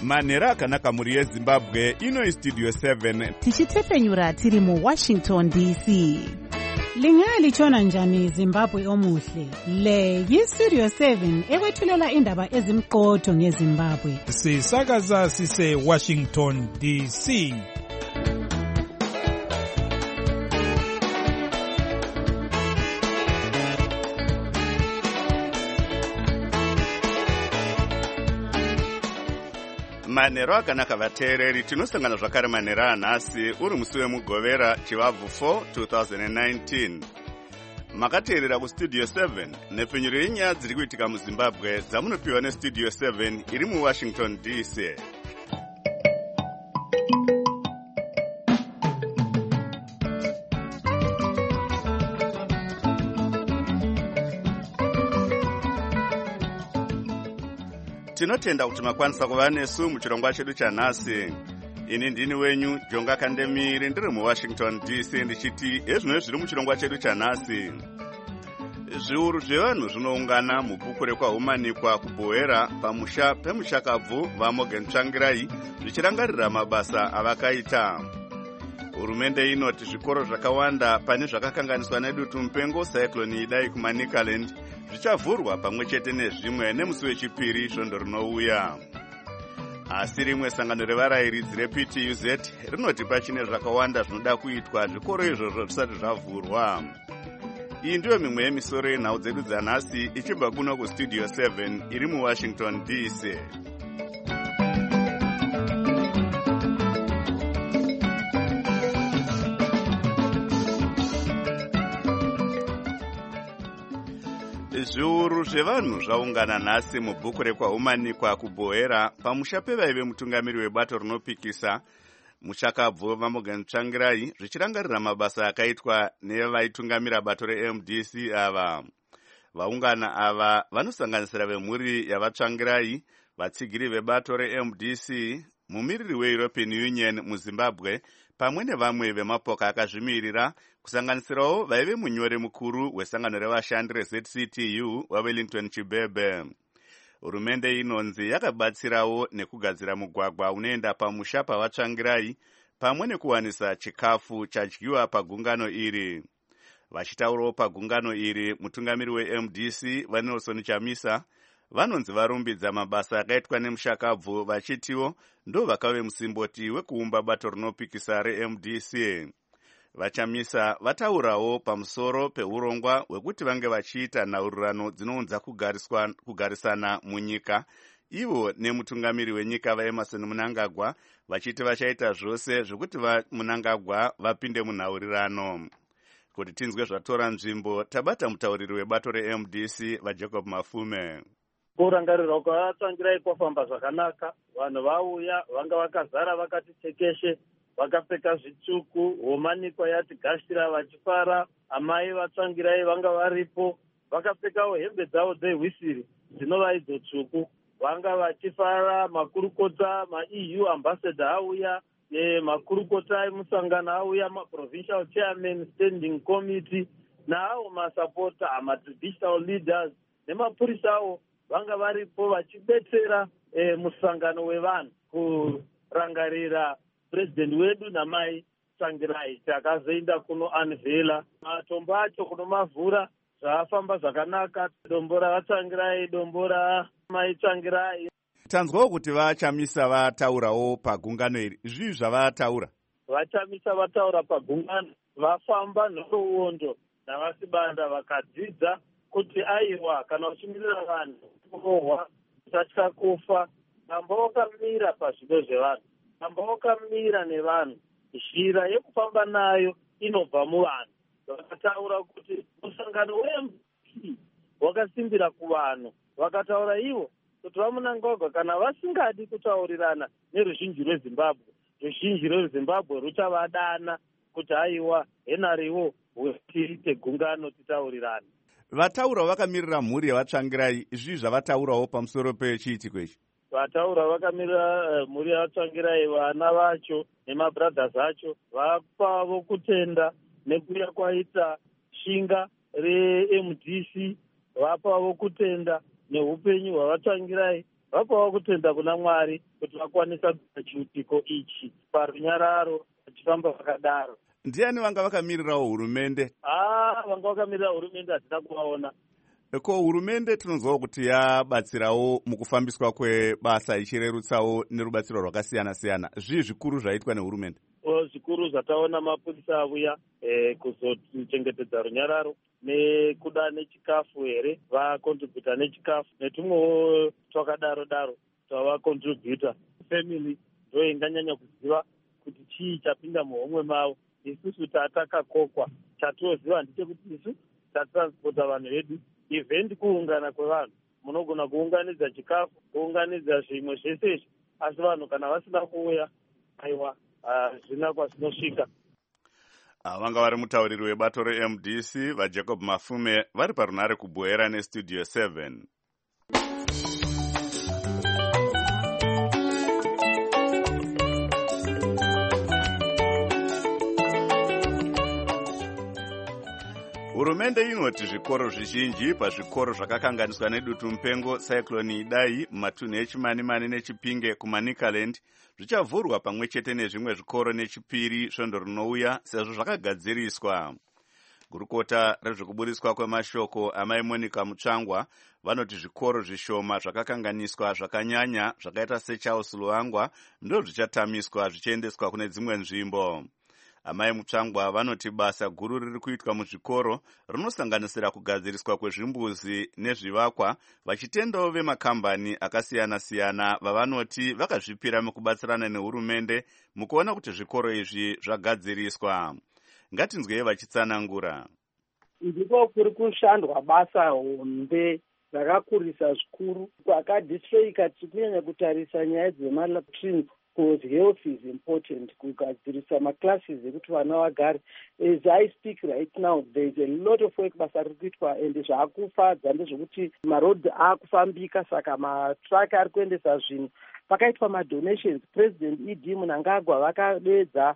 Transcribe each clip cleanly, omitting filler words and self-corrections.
Manhero akanaka mhuri yeZimbabwe, ino Studio 7 tichitefenyura tiri muWashington DC. Lingalitshona njani Zimbabwe omuhle? Le yiStudio 7 ekwethulela indaba ezimqotho ngeZimbabwe. Sisakaza sise Washington DC. Manhero akanaka vateereri, tinosangana zvakare manhero anhasi uri musi wemugovera chivabvu 4 2019. Makateerera kuStudio 7 nepfenyuro yenyaya dziri kuitika muZimbabwe dzamunopiwa neStudio 7 iri muWashington DC. Tinotenda kuti makwanisa kuva nesu muchirongwa chedu chanhasi. Ini ndini wenyu Jonga Kandemiri, ndiri muWashington DC, ndichiti ezvino zviri muchirongwa chedu chanhasi. Zviuru zvevanhu zvinoungana mubhukure kwahumanikwa kuBhoera pamusha pemushakabvu vaMorgan Tsvangirai zvichirangarira mabasa avakaita. Hurumende inoti zvikoro zvakawanda pane zvakakanganiswa nedutu mupengo cyclone idai kuManicaland zvichavhurwa pamwe chete nezvimwe nemusi wechipiri svondo rinouya. Asi rimwe sangano revarayiridzi rePTUZ rinoti pachine zvakawanda zvinoda kuitwa zvikoro izvozvo zvisati zvavhurwa. Iyi ndiyo mimwe yemisoro yenhau dzedu dzanhasi ichibva kuno kuStudio 7 iri muWashington DC. Zviuru zvevanhu zvaungana nhasi mubhukure kwahumanikwa kuBhoera pamusha pevaive mutungamiri webato rinopikisa mushakabvu vaMorgan Tsvangirai zvichirangarira mabasa akaitwa nevaitungamira bato reMDC ava. Vaungana ava vanosanganisira vemhuri yavaTsvangirai, vatsigiri vebato reMDC, mumiriri weEuropean Union muZimbabwe pamwe nevamwe vemapoka akazvimirira kusanganisirawo vaive munyori mukuru wesangano revashandi reZCTU waWellington Chibebe. Hurumende inonzi yakabatsirawo nekugadzira mugwagwa unoenda pamusha pavaTsvangirai pamwe nekuwanisa chikafu chadyiwa pagungano iri. Vachitaurawo pagungano iri, mutungamiri weMDC vaNelson Chamisa vanonzi varumbidza mabasa akaitwa nemushakabvu vachitiwo ndo vakave musimboti wekuumba bato rinopikisa reMDC. Vachamisa vataurawo pamusoro peurongwa hwekuti vange vachiita nhaurirano dzinounza kugarisana munyika, ivo nemutungamiri wenyika vaEmerson Mnangagwa vachiti vachaita zvose zvekuti Mnangagwa vapinde munhaurirano. Kuti tinzwe zvatora nzvimbo, tabata mutauriri webato reMDC vaJacob Mafume. Kurangarirwa kwavaTsvangirai kwafamba zvakanaka. Vanhu vauya vanga vakazara vakati tekeshe, vakapfeka zvitsvuku, humanikwa yati gashira vachifara. Amai vaTsvangirai vanga varipo, vakapfekawo hembe dzavo dzehwisiri dzinova idzo tsvuku, vanga vachifara. Makurukota maEU ambassador auya, makurukota emusangano auya, maprovincial chairman standing committee naawo masapota amatraditional leaders nemapurisawo vanga varipo vachibetsera musangano wevanhu kurangarira president wedu namai Tsvangirai. Takazoenda kuno anvela matombo acho kuno mavhura, zvafamba zvakanaka. Dombo ravaTsvangirai, dombo ramai Tsvangirai. Tanzwawo kuti vaChamisa vataurawo pagungano iri, zvii zvavataura? VaChamisa vataura pagungano, vafamba nhoroondo navasibanda vakadzidza kuti aiwa kana uchimirira vanhu kurohwa usatya kufa. Namba wakamira pazvido zvevanhu, namba wakamira nevanhu, zhira yekufamba nayo inobva muvanhu. Vakataura kuti musangano weMDC wakasimbira kuvanhu. Vakataura ivo kuti vaMnangagwa kana vasingadi kutaurirana neruzhinji rweZimbabwe, ruzhinji rweZimbabwe ruchavadana kuti aiwa henariwo tiite gungano titaurirane. Vataura vakamirira mhuri yavaTsvangirai, izvi zvavataurawo pamusoro pechiitiko ichi? Vataura vakamirira mhuri yavaTsvangirai, vana vacho nemabrothers acho vapavo kutenda nekuya kwaita shinga reMDC, vapavo kutenda neupenyu hwavaTsvangirai vapawo kutenda kuna Mwari kuti vakwanisa kuita chiitiko ichi parunyararo vachifamba vakadaro. Ndiani vanga vakamirirawo hurumende? Vanga vakamirira hurumende hatina kuvaona. Ko hurumende tinonzwawo kuti yabatsirawo mukufambiswa kwebasa ichirerutsawo nerubatsiro rwakasiyana-siyana. Zvii zvikuru zvaitwa nehurumende? Zvikuru zvataona mapurisa avuya kuzochengetedza runyararo nekuda nechikafu here, vakontribhuta nechikafu netumwewo twakadaro-daro twavakontribhuta. Family ndo inganyanya kuziva kuti chii chapinda muhomwe mavo. Isusu tatakakokwa, chatoziva ndechekuti isu tatranspota vanhu vedu. Event kuungana kwevanhu, munogona kuunganidza chikafu, kuunganidza zvimwe zvese izvi, asi vanhu kana vasina kuuya, aiwa, zvina kwazvinosvika. Vanga vari mutauriri webato reMDC vaJacob Mafume vari parunare kubhoera nestudio 7. Hurumende inoti zvikoro zvizhinji pazvikoro zvakakanganiswa nedutu mupengo Cyclone Idai mumatunhu eChimanimani neChipinge kuManicaland zvichavhurwa pamwe chete nezvimwe zvikoro nechipiri svondo rinouya sezvo zvakagadziriswa. Gurukota rezvekuburiswa kwemashoko amai Monica Mutsvangwa vanoti zvikoro zvishoma zvakakanganiswa zvakanyanya zvakaita seCharles Luangwa ndo zvichatamiswa zvichiendeswa kune dzimwe nzvimbo. Amai Mutsvangwa vanoti basa guru riri kuitwa muzvikoro rinosanganisira kugadziriswa kwezvimbuzi nezvivakwa, vachitendawo vemakambani akasiyana-siyana vavanoti vakazvipira mukubatsirana nehurumende mukuona kuti zvikoro izvi zvagadziriswa. Ngatinzwei vachitsanangura. Ndiko kuri kushandwa basa hombe rakakurisa zvikuru kwakadistroika tikunyanya kutarisa nyaya dzemalatrines. Because health is important, kugadzirisa maclasses ekuti vana vagare. As I speak right now, there is a lot of work basa riri kuitwa and zvaakufadza ndezvekuti maroad akufambika saka matraki ari kuendesa zvinhu. Pakaitwa madonations, President E.D. Mnangagwa vakadedza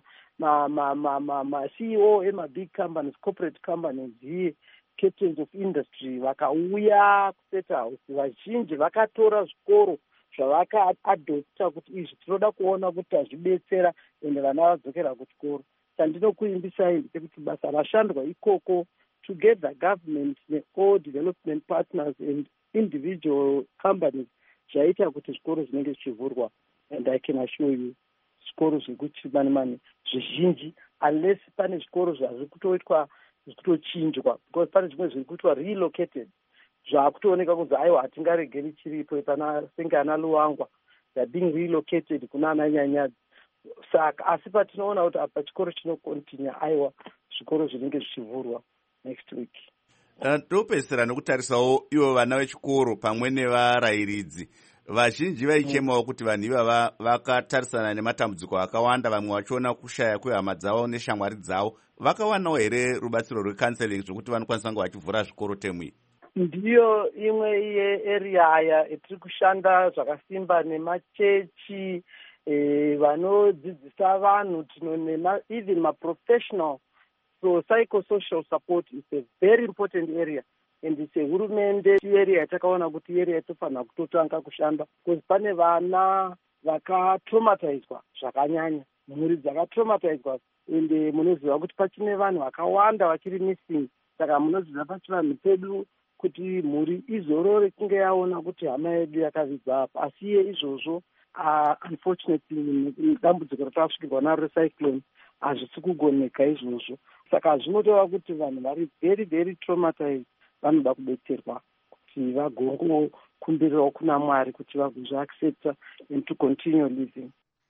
ma-CEO ema-big companies, corporate companies here, captains of industry vakauya kuseta house. Vazhinji vakatora zvikoro zvavakaadopta kuti izvi tinoda kuona kuti tazvibetsera ende vana vadzokera kuchikoro. Sandinokuimbisai ndechekuti basa rashandwa ikoko together government ne-all development partners and individual companies zvaita kuti zvikoro zvinenge zvichivhurwa. And I can assure you zvikoro zvekuChimanimani zvizhinji unless pane zvikoro zvazviri kutoitwa zvikutochinjwa because pane zvimwe zviri kuitwa relocated zvakutooneka kunzi aiwa hatingaregeri chiripo pana senge ana Luangwa they're being relocated kuna ana Nyanyadzi. Saka asi patinoona kuti apa chikoro chinokontinya aiwa zvikoro zvinenge zvichivhurwa next week. Topedzisira nekutarisawo ivo vana vechikoro pamwe nevarayiridzi vazhinji vaichemawo kuti vanhu ivava vakatarisana nematambudziko akawanda, vamwe vachiona kushaya kwehama dzavo neshamwari dzavo. Vakawanawo here rubatsiro rwecounseling zvokuti vanokwanisa kunge vachivhura zvikoro temwi? Ndiyo imwe yearea yatiri kushanda zvakasimba nemachechi vanodzidzisa vanhu even maprofessional. So psychosocial support is a very important area and it's a hurumende area yatakaona kuti area yatofanira kutotanga kushanda because pane vana vakatraumatizwa zvakanyanya, mhuri dzakatraumatizwa ende munoziva kuti pachine vanhu vakawanda vachiri missing. Saka munoziva pachivanhu pedu kuti mhuri izorore kunge yaona kuti hama yedu yakavigwa apa. Asi iye izvozvo unfortunately dambudziko ratasvikirwa naro recyclone hazvisi kugoneka izvozvo. Saka zvinotova kuti vanhu vari very very traumatized vanoda kudetserwa kuti vagongokumbirirawo kuna Mwari kuti vagozviaccepta and to continue living.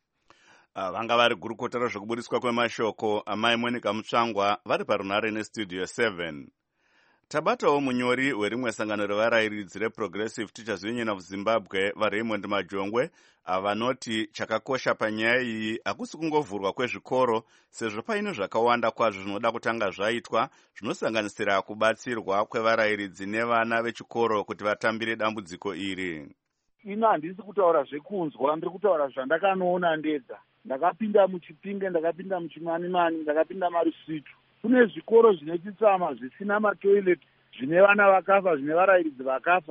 Vanga vari gurukota rezvekuburiswa kwemashoko amai Monica Mutsvangwa vari parunare nestudio 7. Tabatawo munyori werimwe sangano revarayiridzi reProgressive Teachers Union of Zimbabwe vaRaymond Majongwe vanoti chakakosha panyaya iyi hakusi kungovhurwa kwezvikoro sezvo paine zvakawanda kwazvo zvinoda kutanga zvaitwa zvinosanganisira kubatsirwa kwevarayiridzi nevana vechikoro kuti vatambire dambudziko iri. Ino handisi kutaura zvekunzwa, ndiri kutaura zvandakanoona ndega. Ndakapinda muChipinge, ndakapinda muChimanimani, ndakapinda Marusvitu. Kune zvikoro zvine chitsama zvisina matoilet, zvine vana vakafa, zvine varayiridzi vakafa.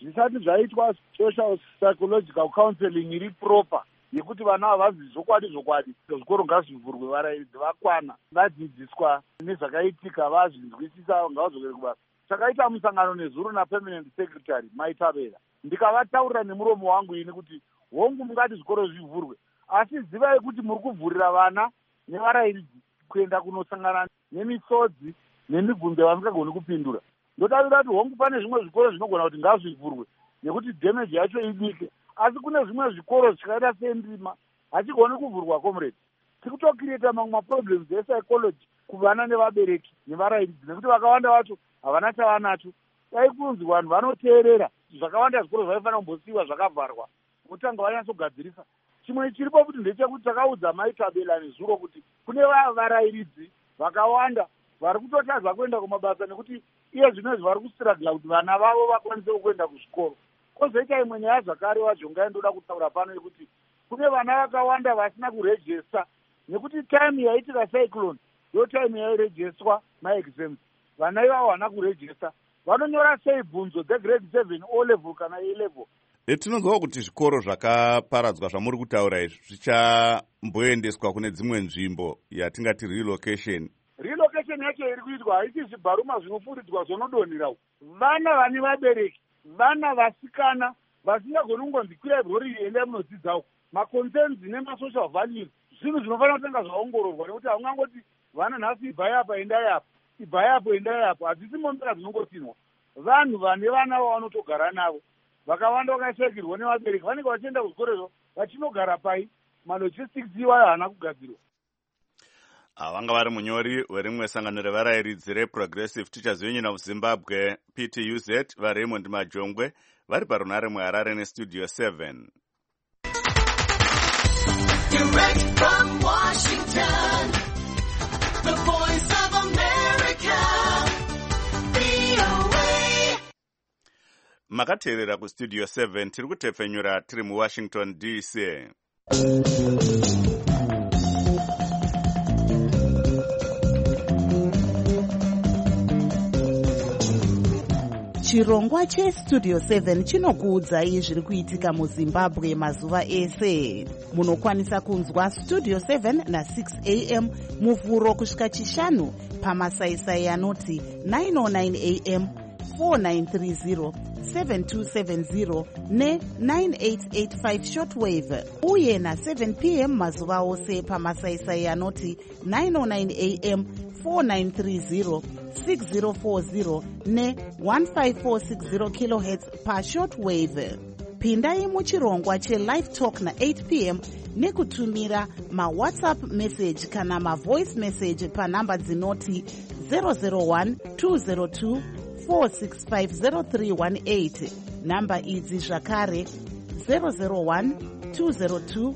zvisati zvaitwa social psychological counseling iri proper yekuti vana havazi zvokwadi zvikoro ngazvivhurwe, varairidzi vakwana, vadzidziswa nezvakaitika, vazvinzwisisa, ngavadzokere kubasa. Takaita musangano nezuro napermanent secretary Maitabela, ndikavataurira nemuromo wangu ini kuti hongu mungati zvikoro zvivhurwe, asi zivai kuti muri kuvhurira vana nevarairidzi kuenda kunosangana nemisodzi nemibvunzo vasingagoni kupindura. Ndodavira kuti hongu pane zvimwe zvikoro zvinogona kuti ngazvivhurwe nekuti damage yacho idike, asi kune zvimwe zvikoro zvakaita sendima hachigoni kuvhurwa. Comrade, tikutokireta mamwe maproblems epsychology kuvana nevabereki nevarairidzi, nekuti vakawanda vacho havana chavanacho. Dai kunzi vanhu vanoteerera zvakawanda zvikoro zvaifanira kumbosiiwa zvakavharwa kutanga vanyatsogadzirisa. Chimwe chiripo kuti ndechekuti takaudza Maitabela nezuro kuti kune varairidzi vakawanda vari kutotadza kuenda kumabasa nekuti iye zvinezvi vari kusiragila kuti vana vavo vakwanise kuenda kuzvikoro. Kozoita imwe nyaya zvakare wacho ngaindoda kutaura pano yekuti kune vana vakawanda vasina kurejesta nekuti time yaitika cyclone ndo time yairejestwa maexams. Vana ivavo havana kurejesta, vanonyora sei bvunzo dzegrade 7 O level kana A level. Tinonzwa kuti zvikoro zvakaparadzwa zvamuri kutaura izvi zvichamboendeswa kune dzimwe nzvimbo yatingati relocation. Relocation yacho iri kuitwa haisi zvibharuma zvinofuridzwa zvonodonhera. Vana vane vabereki, vana vasikana vasingagoni kungonzi kwirai rori endai munodzidzawo, maconcerns nemasocial values zvinhu zvinofanira kutanga zvaongororwa, nekuti haungangoti vana nhasi ibvai apa endai apa, ibvai apo endai apo, hadzisi mombera dzinongotinwa. Vanhu vane vana vavanotogara navo vakawanda vakashakirwa nevabereki vanenge vachienda kuzvikorezvo vachinogara pai, malogistics iwayo haana kugadzirwa. Vanga vari munyori werimwe sangano revarairidzi reProgressive Teachers Union of Zimbabwe PTUZ vaRaymond Majongwe vari parunare muHarare neStudio 7. Direct from Washington, the voice of America, VOA. Makateerera kuStudio 7 tiri kutepfenyura tiri muWashington DC. Chirongwa cheStudio 7 chinokuudzai zviri kuitika muZimbabwe mazuva ese. Munokwanisa kunzwa Studio 7 na6 AM muvhuro kusvika chishanu pamasaisai anoti 909 AM, 4930, 7270 ne9885 shortwave, uye na7 PM mazuva ose pamasaisai anoti 909 AM, 4930, 6040 ne1546 kHz pashortwave. Pindai muchirongwa chelive talk na8 PM nekutumira mawhatsapp message kana mavoice message panhamba dzinoti 001 202 4650318. Namba idzi zvakare 001 202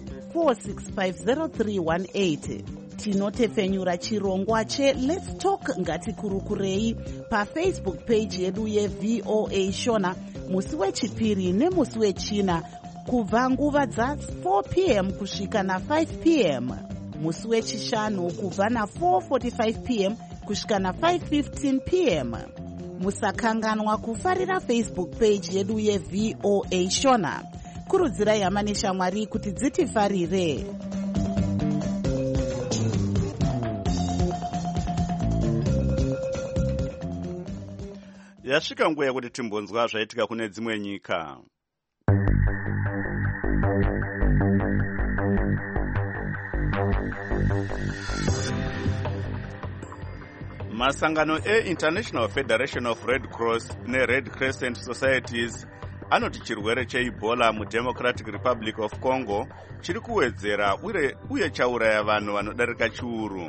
4650318. Tinotepfenyura chirongwa cheLet's Talk ngatikurukurei paFacebook page yedu yeVOA Shona musi wechipiri nemusi wechina kubva nguva dza4 PM kusvika na5 PM, musi wechishanu kubva na4:45 PM kusvika na5:15 PM. Musakanganwa kufarira Facebook page yedu yeVOA Shona. Kurudzirai hama neshamwari kuti dzitifarire. Yasvika nguva yekuti timbonzwa zvaitika kune dzimwe nyika. Masangano International Federation of Red Cross neRed Crescent Societies anoti chirwere cheEbola muDemocratic Republic of Congo chiri kuwedzera uye chauraya vanhu vanodarika chiuru.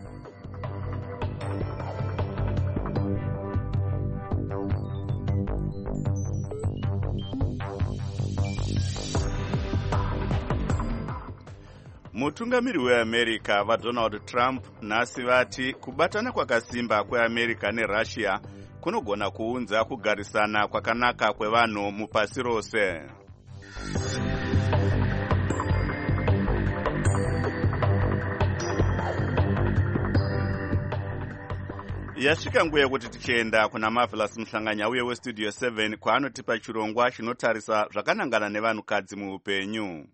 Mutungamiri weAmerica vaDonald Trump nhasi vati kubatana kwakasimba kweAmerica neRussia kunogona kuunza kugarisana kwakanaka kwevanhu mupasi rose. Yasvika nguva yekuti tichienda kuna Marvelous Muhlanganya uye westudio 7 kwaanotipa chirongwa chinotarisa zvakanangana nevanhukadzi muupenyu.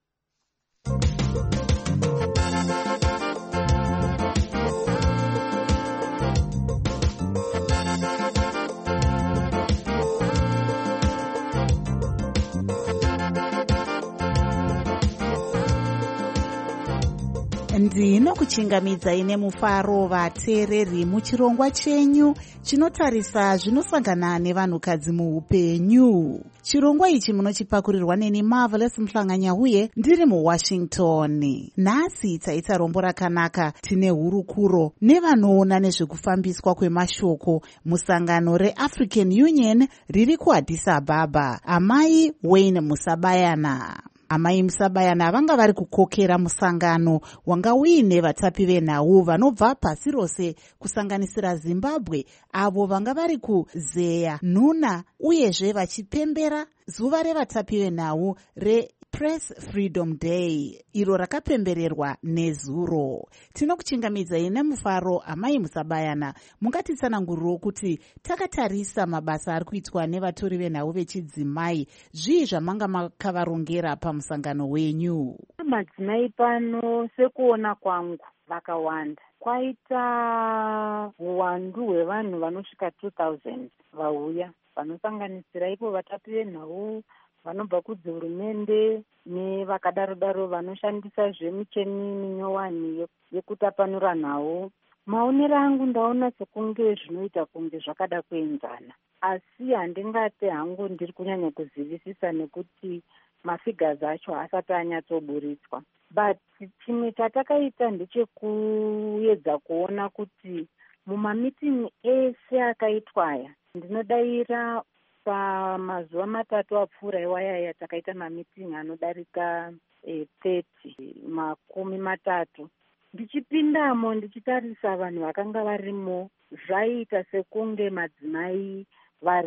Ndinokuchingamidzai nemufaro vateereri muchirongwa chenyu chinotarisa zvinosangana nevanhukadzi muupenyu. Chirongwa ichi munochipakurirwa neni Marvelous Muhlanganya uye ndiri muWashington. Nhasi taita rombo rakanaka, tine hurukuro nevanoona nezvekufambiswa kwemashoko musangano reAfrican Union riri kuAddis Ababa. Amai Wayne Musabayana. Amai Musabayana vanga vari kukokera musangano wanga uine vatapi venhau vanobva pasi rose kusanganisira Zimbabwe, avo vanga vari kuzeya nhuna uyezve vachipembera zuva revatapi venhau Press Freedom Day, iro rakapembererwa nezuro. Tinokuchingamidzai nemufaro Amai Musabayana. Mungatitsananguriro kuti takatarisa mabasa ari kuitwa nevatori venhau vechidzimai. Zvii zvamanga makavarongera pamusangano wenyu? Madzimai pano sekuona kwangu vakawanda. Kwaita uwandu hwevanhu vanosvika 2000 vauya vanosanganisira ipo vatapi venhau vanobva kudzihurumende nevakadaro-daro vanoshandisa zvemicheni minyowani yekutapanura nhau. Maonero angu ndaona sekunge zvinoita kunge zvakada kuenzana, asi handingati hangu ndiri kunyanya kuzivisisa nekuti mafigures acho asati anyatsoburitswa. But chimwe chatakaita ndechekuedza kuona kuti mumamitingi ese akaitwa aya, ndinodaira pamazuva matatu apfuura iwaya takaita mamitingi anodarika 30 makumi matatu. Ndichipindamo ndichitarisa vanhu vakanga varimo, zvaita sekunge madzimai vari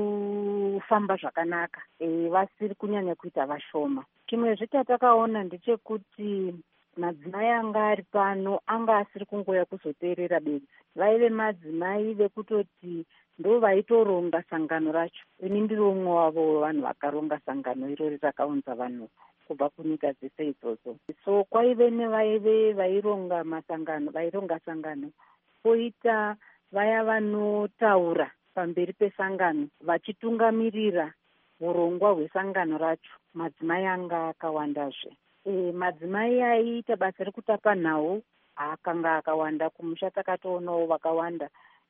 kufamba zvakanaka, vasiri kunyanya kuita vashoma. Chimwezve chatakaona ndechekuti madzimai anga ari pano anga asiri kungoya kuzoteerera bedzi. Vaive madzimai vekutoti ndo vaitoronga sangano racho. Ini ndiri umwe wavo vanhu vakaronga sangano irori rakaunza vanhu kubva kunyika dzese idzodzo. So kwaive nevaive vaironga sangano, poita vaya vanotaura pamberi pesangano vachitungamirira urongwa hwesangano racho. Madzimai anga akawandazve. Madzimai aiita basa rekutapa nhau akanga akawanda. Kumusha takatoonawo vakawanda,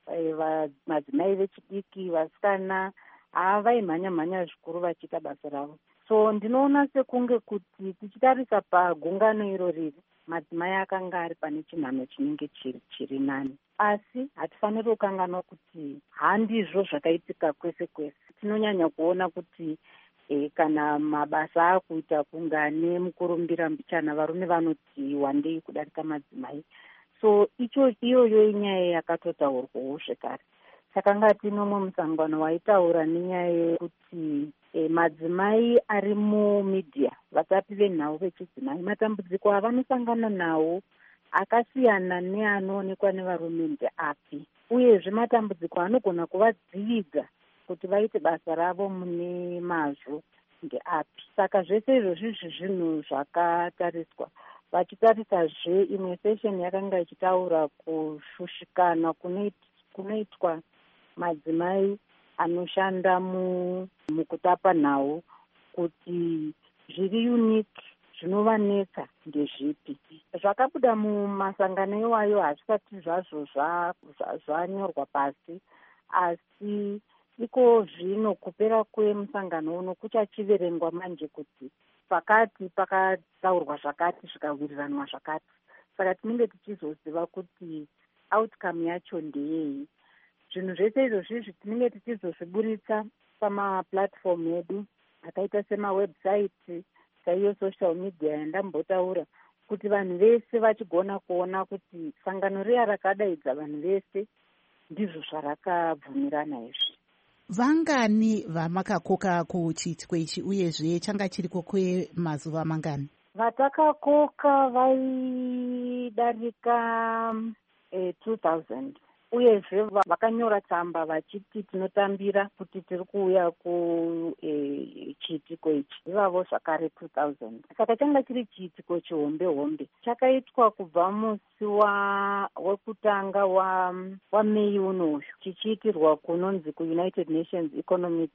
madzimai vechidiki, vasikana, vaimhanya-mhanya zvikuru vachiita basa ravo. So ndinoona sekunge kuti tichitarisa pagungano iro riri, madzimai akanga ari pane chinhano chinenge chiri nani. Asi hatifaniri kukanganwa kuti handizvo zvakaitika kwese kwese. Tinonyanya kuona kuti kana mabasa akuita kungane mukurumbira mbichana, varume vanoti wandei kudarika madzimai. So iyoyo inyaya yakatotaurwawo zvekare. Saka ngati nomwe musangano waitaura nenyaya yekuti madzimai ari mumedia, vatapi venhau vechidzimai, matambudziko avanosangana nawo akasiyana neanoonekwa nevarume ndeapi, uyezve matambudziko anogona kuvadzividza kuti vaite basa ravo mune mazvo ndeapi. Saka zvese izvozvi zvinhu zvakatariswa. Vachitarisazve imwe session yakanga ichitaura kushushikana kunoitwa madzimai anoshanda mukutapa nhau, kuti zviri unique zvinovanetsa ndezvipi. Zvakabuda mumasangano iwayo hazvisati zvazvo zvanyorwa pasi, asi iko zvino kupera kwemusangano uno kuchachiverengwa manje kuti pakati pakataurwa zvakati zvikawiriranwa zvakati. Saka tinenge tichizoziva kuti outcome yacho ndeyei. Zvinhu zvese izvozvi tinenge tichizozviburitsa pamaplatform edu akaita semawebsite, saiyo social media yandambotaura, kuti vanhu vese vachigona kuona kuti sangano riya rakadaidza vanhu vese ndizvo zvarakabvumirana izvi. Vangani vamakakoka kuchiitiko ichi uyezve changa chiriko kwemazuva mangani? Vatakakoka vaidarika 2000. uyezve vakanyora tsamba vachiti tinotambira kuti tiri kuuya kuchiitiko ichi ivavo zvakare 2000. Saka changa chiri chiitiko chihombe hombe, chakaitwa kubva musi wekutanga waMei unoyu, chichiitirwa kunonzi kuUnited Nations Economic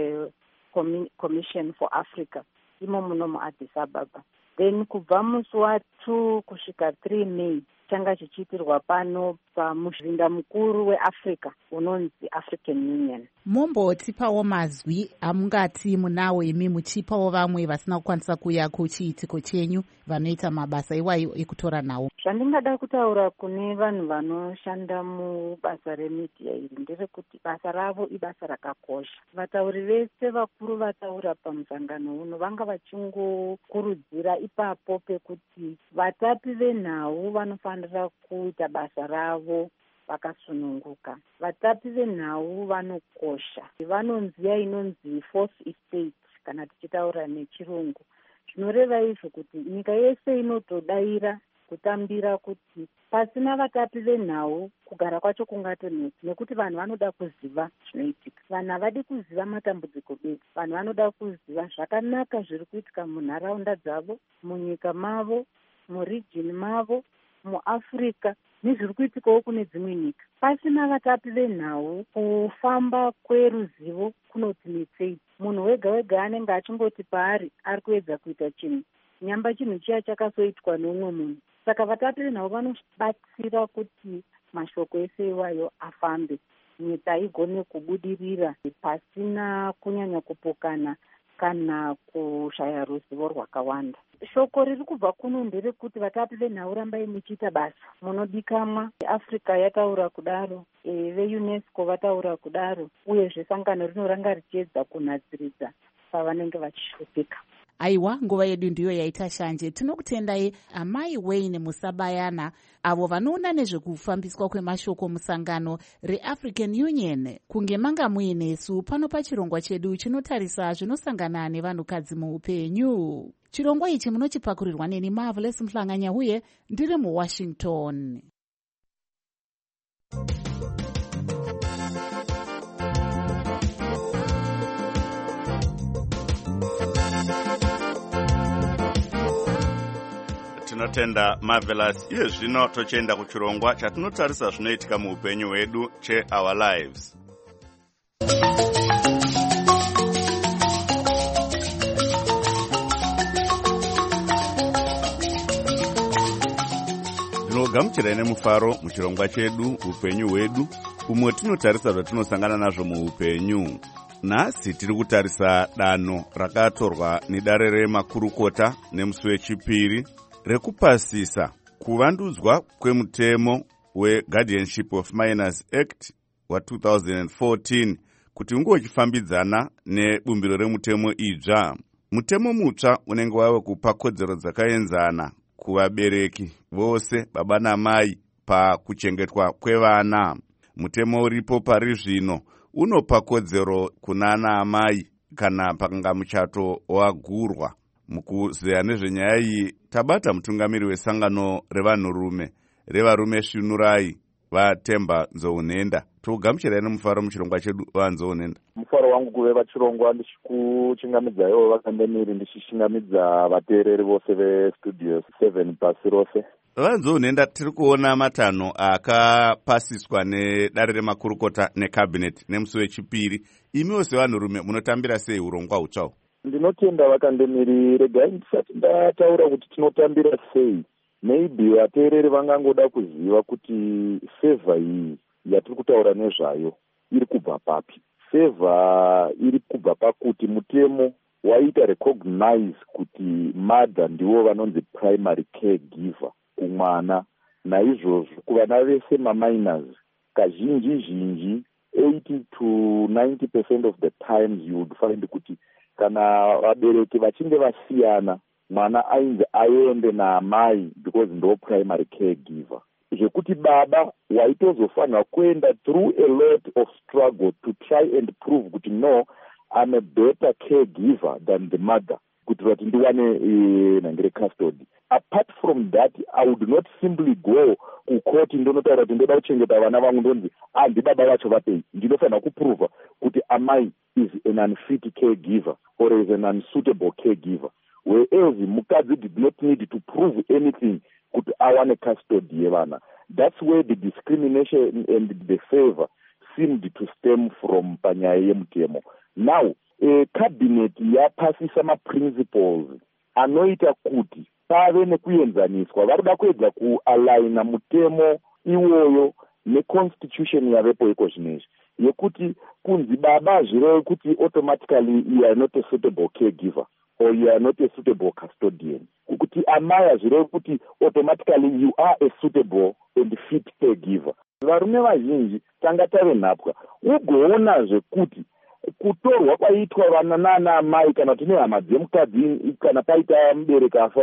Commission for Africa imo muno muAddis Ababa. Then kubva musi wa2 kusvika 3 Mei changa chichiitirwa pano pamuzinda mukuru weAfrica unonzi African Union. Mombotipawo mazwi amungati munawo imi muchipawo vamwe vasina kukwanisa kuuya kuchiitiko chenyu vanoita mabasa iwayo ekutora nawo? Zvandingada kutaura kune vanhu vanoshanda mubasa remedia iri nderekuti basa ravo ibasa rakakosha. Vatauri vese vakuru vataura pamusangano uno vanga vachingokurudzira ipapo pekuti vatapi venhau vanofanira kuita basa ravo vakasununguka. Vatapi venhau vanokosha, vanonziya inonzi fourth estate kana tichitaura nechirungu. Zvinoreva izvo kuti nyika yese inotodaira kutambira kuti pasina vatapi venhau kugara kwacho kungatonetsa, nekuti vanhu vanoda kuziva zvinoitika. Vanhu havadi kuziva matambudziko bedzi, vanhu vanoda kuziva zvakanaka zviri kuitika munharaunda dzavo, munyika mavo, murijini mavo, muAfrica nezviri kuitikawo kune dzimwe nyika. Pasina vatapi venhau kufamba kweruzivo kunotinetsei. Munhu wega wega anenge achingoti paari ari kuedza kuita chinhu, nyamba chinhu chiya chakasoitwa neumwe munhu. Saka vatapi venhau vanobatsira kuti mashoko ese iwayo afambe, nyika igone kubudirira pasina kunyanya kupokana kana kushaya ruzivo rwakawanda. Shoko riri kubva kuno nderekuti vatapi venhau rambai muchiita basa munodikamwa. Africa yataura kudaro, veUNESCO vataura kudaro, uyezve sangano rinoranga richiedza kunatsiridza pavanenge vachishupika. Aiwa, nguva yedu ndiyo yaita shanje. Tinokutendai amai Wayne Musabayana, avo vanoona nezvekufambiswa kwemashoko musangano reAfrican Union. Kunge manga muinesu pano pachirongwa chedu chinotarisa zvinosangana nevanhukadzi muupenyu. Chirongwa ichi munochipakurirwa neni Marvelous Mhlanganya uye ndiri muWashington. Tinotenda Marvelous. Iye zvino tochenda kuchirongwa chatinotarisa zvinoitika muupenyu hwedu cheOur Lives. Ndinogamuchirai nemufaro muchirongwa chedu upenyu hwedu, umwe tinotarisa zvatinosangana nazvo muupenyu. Nhasi tiri kutarisa danho rakatorwa nedare remakurukota nemusi wechipiri rekupasisa kuvandudzwa kwemutemo weGuardianship of Minors Act wa2014 kuti unge uchifambidzana nebumbiro remutemo idzva. Mutemo mutsva unenge wave kupa kodzero dzakaenzana kuvabereki vose, baba namai, pakuchengetwa kwevana. Mutemo uripo pari zvino unopa kodzero kunana amai kana pakanga muchato wagurwa. Mukuzeya nezvenyaya iyi tabata mutungamiri wesangano revanhurume revarume Svinurai vaTemba Nzounenda. Togamuchirai nemufaro muchirongwa chedu vaNzounenda. Mufaro wangu kuveva chirongwa ndichikuchingamidza ivo vakandemiri ndichishingamidza vateereri vose vestudio 7 pasi rose. VaNzounenda, tiri kuona matanho akapasiswa nedare remakurukota necabinet nemusi wechipiri. Imiwo sevanhurume munotambira sei urongwa hutsvaho? Ndinotenda vakandemiri, regai ndisati ndataura kuti tinotambira sei. Maybe vateereri vangangoda kuziva kuti favor iyi yatiri kutaura nezvayo iri kubva papi. Favor iri kubva pakuti mutemo waita recognize kuti mother ndivo vanonzi primary caregiver kumwana. Naizvozvo kuvana vese maminors kazhinji 80 to 90% of the times you would find kuti kana vabereki vachinge vasiyana mwana ainzi aende naamai because ndo primary caregiver. Zvekuti baba waitozofanira kuenda through a lot of struggle to try and prove kuti no, I'm a better caregiver than the mother. kuitira kuti ndiwane nhangire custody. Apart from that, I would not simply go kucourt ndonotaura kuti ndoda kuchengeta vana vangu ndonzi ndibaba vacho vapei. Ndinofanira kuprova kuti amai is an unfit caregiver or is an unsuitable caregiver. Whereas mukadzi did not need to prove anything kuti awane custody yevana. That's where the discrimination and the favor seemed to stem from panyaya yemutemo. Now, cabinet yapasisa ma-principles anoita kuti pave nekuenzaniswa. Varikuda kuedza kualigna mutemo iwoyo neconstitution yavepo iko zvinezvi yekuti kunzi baba zvireve kuti automatically you are not a suitable caregiver or you are not a suitable custodian. Kuti amai zvireve kuti automatically you are a suitable and fit caregiver. Varume vazhinji tanga tave nhapwa ugoona zvekuti kutorwa kwaitwa vana nana amai kana kuti nehama dzemukadzi kana paita mubereki afa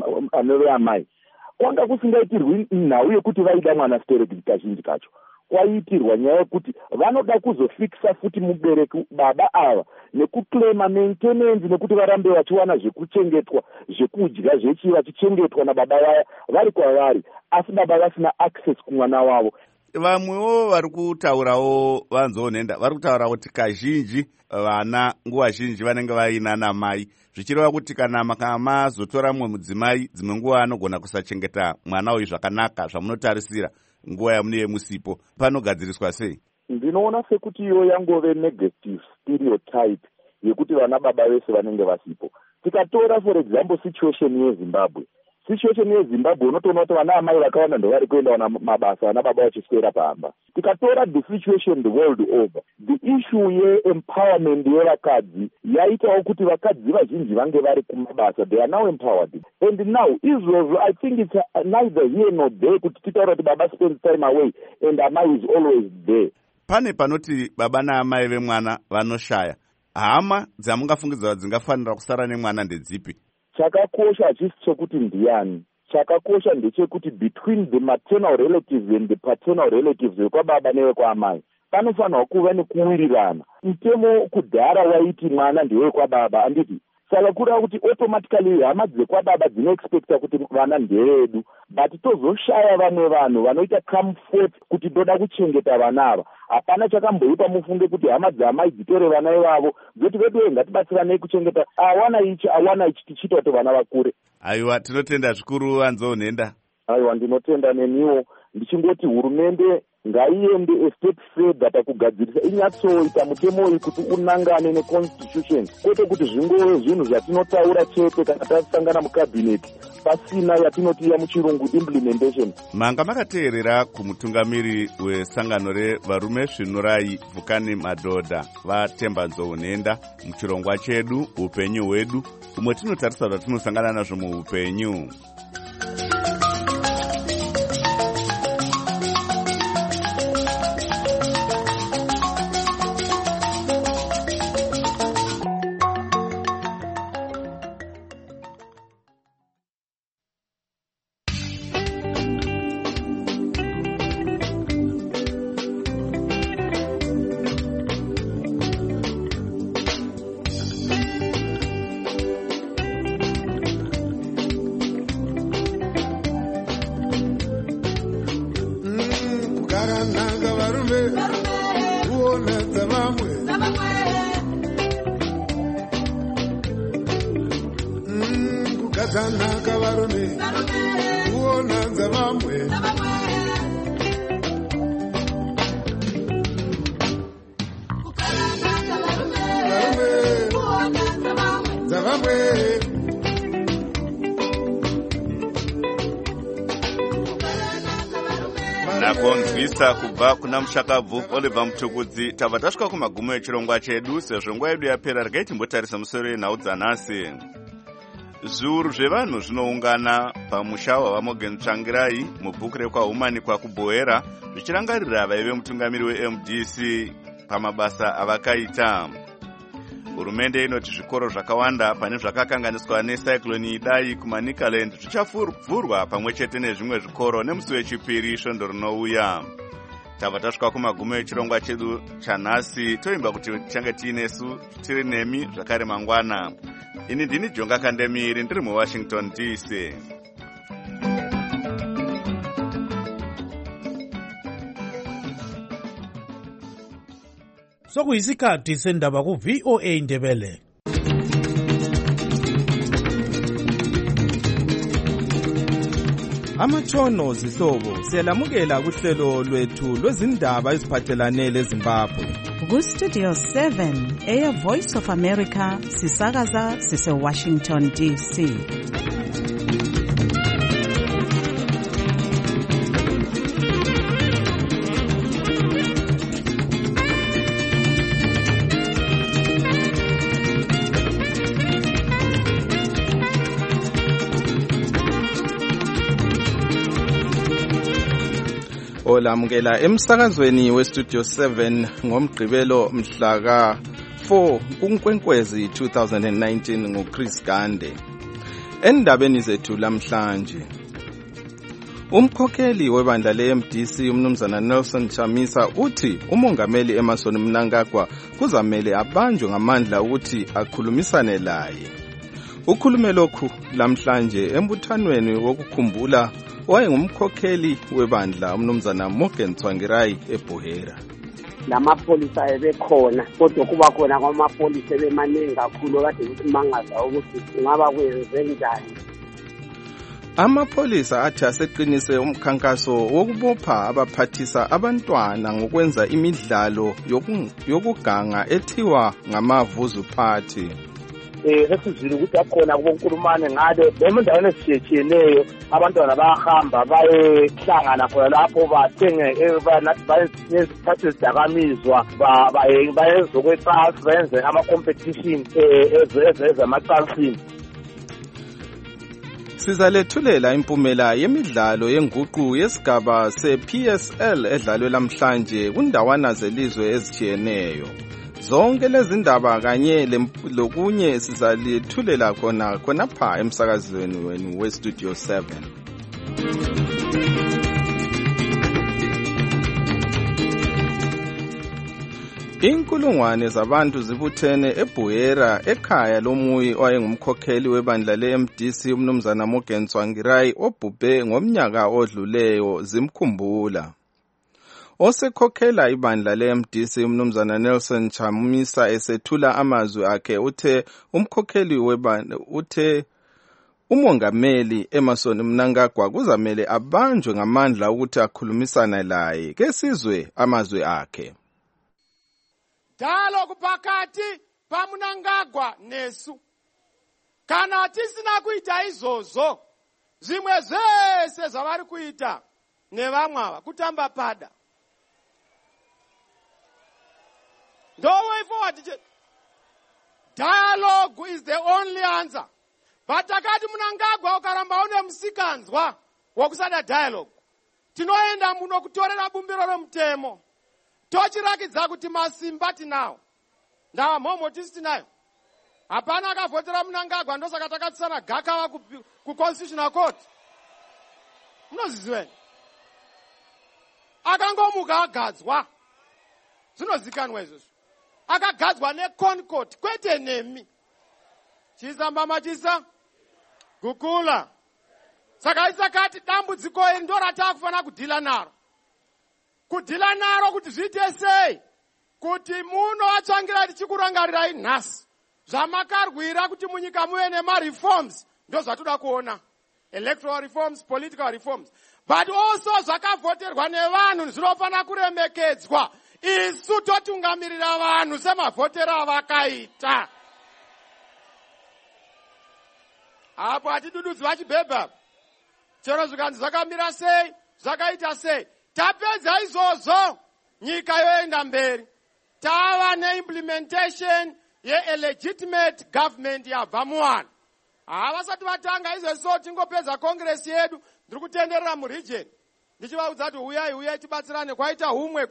anove amai kwanga kusingaitirwi nhau yekuti vaida mwana stereki kazhinji kacho kwaitirwa nyaya yekuti vanoda kuzofikisa futi mubereki baba ava nekuclaima maintenance nekuti varambe vachiwana zvekuchengetwa zvekudya zvechi vachichengetwa nababa vaya vari kwavari asi baba vasina access kumwana wavo. Vamwewo vari kutaurawo vanzonhenda vari kutaura kuti kazhinji vana nguva zhinji vanenge vaina namai zvichireva kuti kana makamazotora mumwe mudzimai dzimwe nguva anogona kusachengeta mwana uyu zvakanaka zvamunotarisira nguva yamunenge musipo. Panogadziriswa sei? Ndinoona sekuti iyo yangove negative stereotype yekuti vana baba vese vanenge vasipo. Tikatora for example situation yeZimbabwe. Situation yeZimbabwe unotoona kuti vana amai vakawanda ndovari kuenda wana mabasa vana baba vachiswera pamba. Tikatora the situation the world over, the issue ye-empowerment yevakadzi yaitawo kuti vakadzi vazhinji vange vari kumabasa. They are now empowered. And now izvozvo I think it's neither here nor there kuti titaura kuti baba spends time away and amai is always there. Pane panoti baba naamai vemwana vanoshaya. Hama dzamungafungidzwa dzingafanira kusara nemwana ndedzipi? Chakakosha hachisi chekuti ndiani. Chakakosha ndechekuti between the maternal relatives and the paternal relatives vekwababa nevekwaamai panofanirwa kuva nekuwirirana. Mutemo kudhara waiti mwana ndewekwa anditi. Saka kureva kuti automatically hama dzekwababa dzinoexpecta kuti vana ndevedu, but tozoshaya vamwe vanhu vanoita comfort kuti ndoda kuchengeta vana ava. Hapana chakamboipa mufunge kuti hama dzaamai dzitore vana ivavo dzoti vedu ngatibatsiranei kuchengeta awana ichi tichiita kuti vana vakure. Aiwa, tinotenda zvikuru vanzonhenda. Aiwa, ndinotenda neniwo ndichingoti hurumende ngaiende a step further pakugadzirisa inyatsoita mutemo uyu kuti unangane neconstitution kwete kuti zvingove zvinhu zvatinotaura chete kana tasangana mukabhineti pasina yatinoti muchirungu implementation. Manga makateerera kumutungamiri wesangano revarume zvinurai Vhukani Madhodha vaTemba Nzonhenda muchirongwa chedu upenyu hwedu umwe tinotarisa zvatinosangana nazvo muupenyu. Nakonzwisa kubva kuna Mushakabvu Oliver Mutukudzi. Tabva tasvika kumagumo echirongwa chedu sezvo nguva yedu yapera. Regai timbotarisa musoro yenhau dzanhasi. Zviuru zvevanhu zvinoungana pamusha wavaMorgan Tsvangirai mubhuku rekwaHumani kwakuBhoera zvichirangarira vaive mutungamiri weMDC pamabasa avakaita. Hurumende inoti zvikoro zvakawanda pane zvakakanganiswa necyclone Idai kuManicaland zvichavhurwa pamwe chete nezvimwe zvikoro nemusi wechipiri svondo rinouya. Tabva tasvika kumagumo echirongwa chedu chanhasi. Toimba kuti tichange tiinesu tiri nemi zvakare mangwana. ini ndini Jonga Kandemiri ndiri muWashington DC. Sokuyisikhathi sendaba ku VOA Ndebele. Amatshono zihlobo siyalamukela kuhlelo lwethu lwezindaba eziphathelane leZimbabwe. Ku Studio 7 Air Voice of America sisakaza sise Washington DC. Olamukela emsakazweni weStudio 7 ngomgqibelo mhla ka-4 kuNkwenkwezi 2019 nguChris Gande. Endabeni zethu lamhlanje, umkhokheli webandla leMDC umnumzana Nelson Chamisa uthi umongameli Emmerson Mnangagwa kuzamele abanjwe ngamandla ukuthi akhulumisane laye. Ukhulume lokhu lamhlanje embuthanweni wokukhumbula wayengumkhokheli webandla umnumzana Morgan Tsvangirai eBuhera. Lamapolisa ebekhona kodwa kuba khona kwamapolisa ebemaningi kakhulu kade ukuthi mangaza ukuthi ngaba kwenze njani. Amapolisa athi aseqinise umkhankaso wokubopha abaphathisa abantwana ngokwenza imidlalo yokuganga ethiwa ngamavuzu party. Sesizwile ukuthi akhona kubonkulumane ngale emindaweni ezitshiyeneyo abantwana bayahamba bayehlangana khona lapho bathenge bayezithathe izidakamizwa bayenze okwecansi bayenze ama-competition ezamacansini. Sizalethulela impumela yemidlalo yenguqu yesigaba se-PSL edlalwe lamhlanje kundawana zelizwe ezitshiyeneyo. Zonke lezi ndaba kanye lokunye sizalethulela khonapha emsakazweni wenu weStudio 7. Inkulungwane zabantu zibuthene eBuhera ekhaya lomuyi owayengumkhokheli webandla leMDC umnumzana Morgan Tsvangirai obhubhe ngomnyaka odluleyo zimkhumbula. Osekhokhela ibandla leMDC umnumzana Nelson Chamisa esethula amazwi akhe uthe umkhokheli webandla uthe umongameli Emmerson Mnangagwa kuzamele abanjwe ngamandla ukuthi akhulumisane laye. Ke sizwe amazwi akhe. Dialogue pakati pa Mnangagwa nesu. Kana tisina kuita izozo zimwe zese zavari kuita nevamwe kutamba pada. Don't way forward. Dialogue is the only answer. Batakati Mnangagwa ukaramba une musikanzwa wokusada dialogue. Tinoenda muno kutorera bumbiro romutemo. Tochirakidza kuti masimba tinawo. Ndawa mhomo tisinayo. Hapana akavhotera Mnangagwa ndosaka takatsana gakava ku Constitutional Court. Munozviziva. Akangomuka agadzwa. Zvinozikanwa izvozvo. Akagadzwa neConcord kwete nemi. Chisamba machisa gukula. Saka isakati dambudziko iri ndo ratakufana kudhila naro. Kudhila naro kuti zviite sei kuti muno Tsvangirai tichikurangarirai nhasi. Zvamakarwira kuti munyika muve nema-reforms ndo zvatoda kuona. Electoral reforms, political reforms. But also zvakavhoterwa nevanhu zvinofana kuremekedzwa. Isu totungamirira vanhu semavhotera vakaita. Apo hatidududzi vachibhebha. Chero zvikanzi zvakamira sei, zvakaita sei. Tapedza izvozvo, nyika yoenda mberi. Tava neimplementation ye-legitimate government yabva muwanhu. Havasati vatanga izvezvo tingopedza Congress yedu, ndiri kutenderera muregion. Ndichivaudza kuti uyai tibatsirane, kwaita humwe.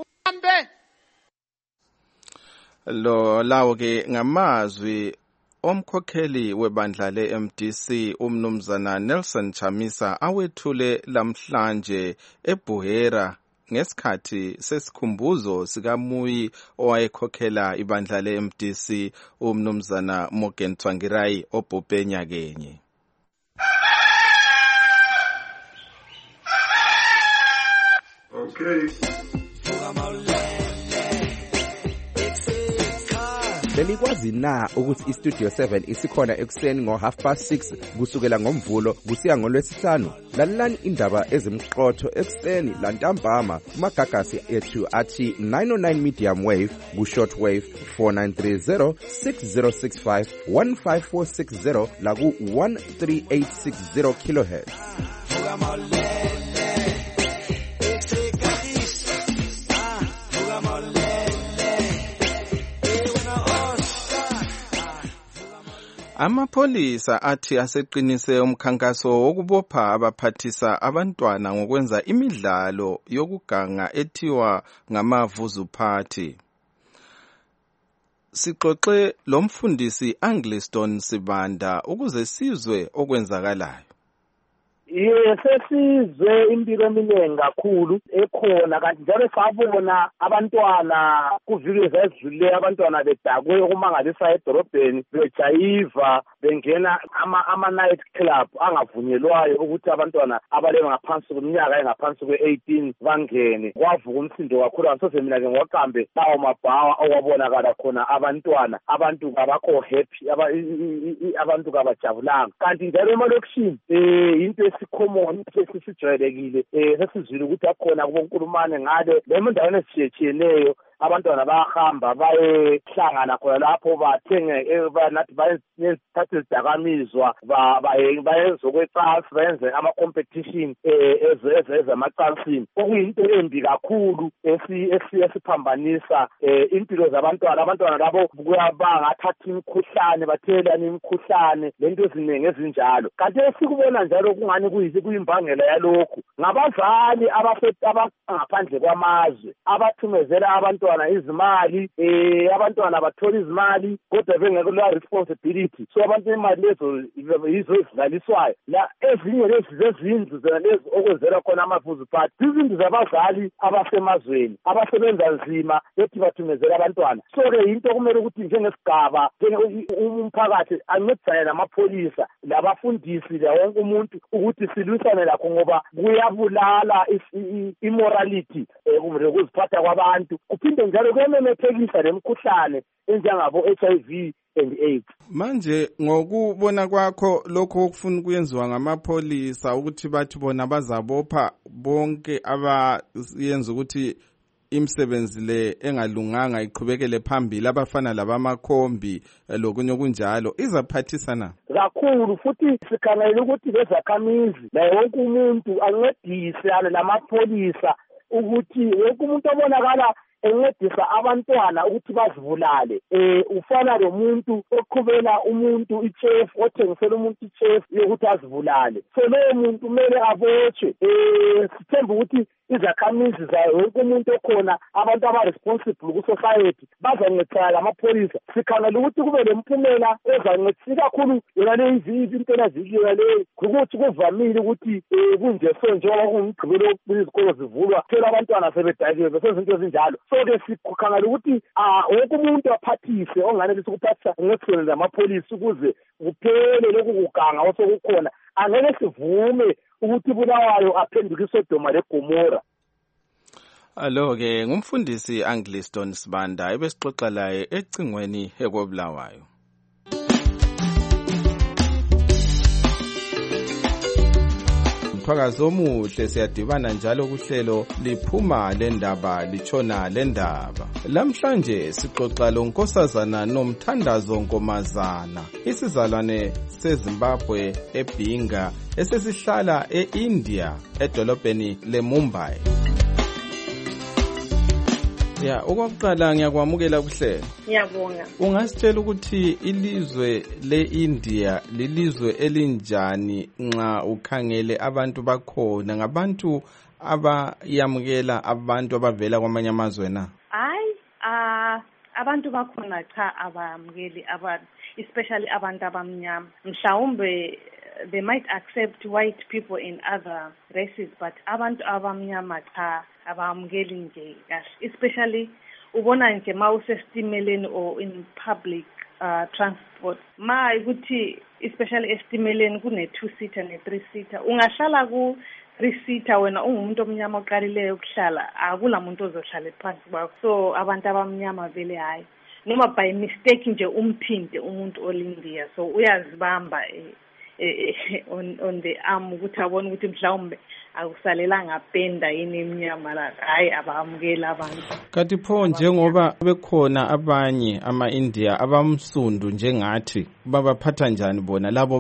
Lawo ke ngamazwi omkhokheli webandla leMDC umnumzana Nelson Chamisa awethule lamhlanje eBuhera ngesikhathi sesikhumbuzo sikaMuyi owayekhokhela ibandla le-MDC umnumzana Morgan Tsvangirai obhubhe nyakenye. Okay. Belikwazi na ukuthi iStudio 7 isikhona ekuseni ngo6:30 kusukela ngomvulo kusiya ngolwesihlanu? Lalelani indaba ezimqotho ekuseni lantambama kumagagasi ethu athi 909 medium wave ku-short wave 4930 6065 15460 la ku-13860 kilohertz. Amapholisa athi aseqinise umkhankaso wokubopha abaphathisa abantwana ngokwenza imidlalo yokuganga ethiwa ngamavuzu party. Sixoxe lo mfundisi Angliston Sibanda ukuze sizwe okwenzakalayo. Sesizwe impilo eminingi kakhulu ekhona kanti njalo sabona abantwana kuviki ezedlule abantwana bedakwe ukumangalisa edorobheni bejayiva bengena ama-night club angavunyelwayo ukuthi abantwana abaleba ngaphansi kweminyaka engaphansi kwe-18 bangene. Kwavuka umsindo kakhulu angisoze mina-ke ngiwaqambe lawo mabhawa okwabonakala khona abantwana abantu kabakho happy abantu kabajabulanga kanti njalo emalokishini into esikhomoni sesijwayelekile sesizwile ukuthi akhona kubonkulumane ngale lemindaweni ezitshiyeneyo abantwana bayahamba bayehlangana khona lapho bathenge nathi bathathe izidakamizwa bayenze okwecansi bayenze ama-competition ezamacansini okuyinto embi kakhulu esiphambanisa impilo zabantwana. Abantwana labo bangathatha imikhuhlane bathelelane imikhuhlane lento eziningi ezinjalo kanti esikubona njalo kungani kuyimbangela yalokhu ngabazali abangaphandle kwamazwe abathumezela abantwana izimali abantwana bathola izimali kodwa bengekho la responsibility so abantu imali lezo yizo ezidlaliswayo la ezinye lezi zezindlu lezi okwenzela khona amavuzu party izindlu zabazali abasemazweni abasebenza nzima ethi bathumezela abantwana so-ke yinto kumele ukuthi njengesigaba umphakathi ancedisane namapholisa labafundisi lawonke umuntu ukuthi silwisane lakho ngoba kuyabulala immorality ukuziphatha kwabantu kuphinde njalo kuyamemethekisa lemikhuhlane enjengabo HIV and AIDS. Manje ngokubona kwakho lokho okufuna kuyenziwa ngamapholisa ukuthi bathi bona bazabopha bonke abayenza ukuthi imisebenzi le engalunganga iqhubekele phambili abafana labamakhombi lokunye kunjalo izaphathisa na kakhulu futhi sikhangela ukuthi lezakhamizi la wonke umuntu ancedise lamapholisa ukuthi wonke umuntu obonakala encedisa abantwana ukuthi bazivulale ufana lo muntu oqhubela umuntu ichef othengisela umuntu ichef yokuthi azivulale so lowo muntu kumele abotshwe sithemba ukuthi izakhamizi zayo wonke umuntu okhona abantu aba-responsible ku-society bazancedisana lamapholisa sikhangela ukuthi kube lemiphumela ezancedisa kakhulu yona le intona zikiyona le ukuthi kuvamile ukuthi kunje so njengoba kungumgqibelo izikolo zivulwa phela abantwana sebedakiwe besezinto ezinjalo so-ke sikhangela ukuthi wonke umuntu aphathise onganelisa ukuphathisa ngethweni lamapholisa ukuze kuphele lokhu kuganga osekukhona angeke sivume ukuthi Bulawayo aphenduke iSodoma leGomora. Alo-ke ngumfundisi Angliston Sibanda ebesixoxa laye ecingweni ekobulawayo. Umphakazo omuhle siyadibana njalo kuhlelo liphuma lendaba litshona lendaba. Lamhlanje sixoxa lo nkosazana nomthandazo Nkomazana isizalwane seZimbabwe eBinga esesihlala eIndia edolobheni leMumbai. Ya okokuqala ngiyakwamukela kuhlelo. Ngiyabonga. Ungasitshela ukuthi ilizwe leIndia lilizwe elinjani nxa ukhangele abantu bakhona ngabantu abayamukela abantu abavela kwamanye amazwe na? Abantu bakhona cha abamukeli especially abantu abamnyama mhlawumbe they might accept white people in other races, but abantu abamnyama cha abamukeli nje kahle, especially ubona nje mawusestimeleni or in public transport ma ukuthi especially estimeleni kune 2-seater ne 3-seater ungahlala ku 3-seater wena ungumuntu omnyama oqalileyo ukuhlala akula muntu ozohlala phansi kwakho, so abantu abamnyama vele hayi noma by mistake nje umphinde umuntu olindiya so uyazibamba on the arm ukuthi abone ukuthi mhlawumbe akusalelanga penda yini emnyama la hayi abamukela abantu. Kanti pho njengoba bekhona abanye ama-India abamsundu njengathi babaphatha njani bona labo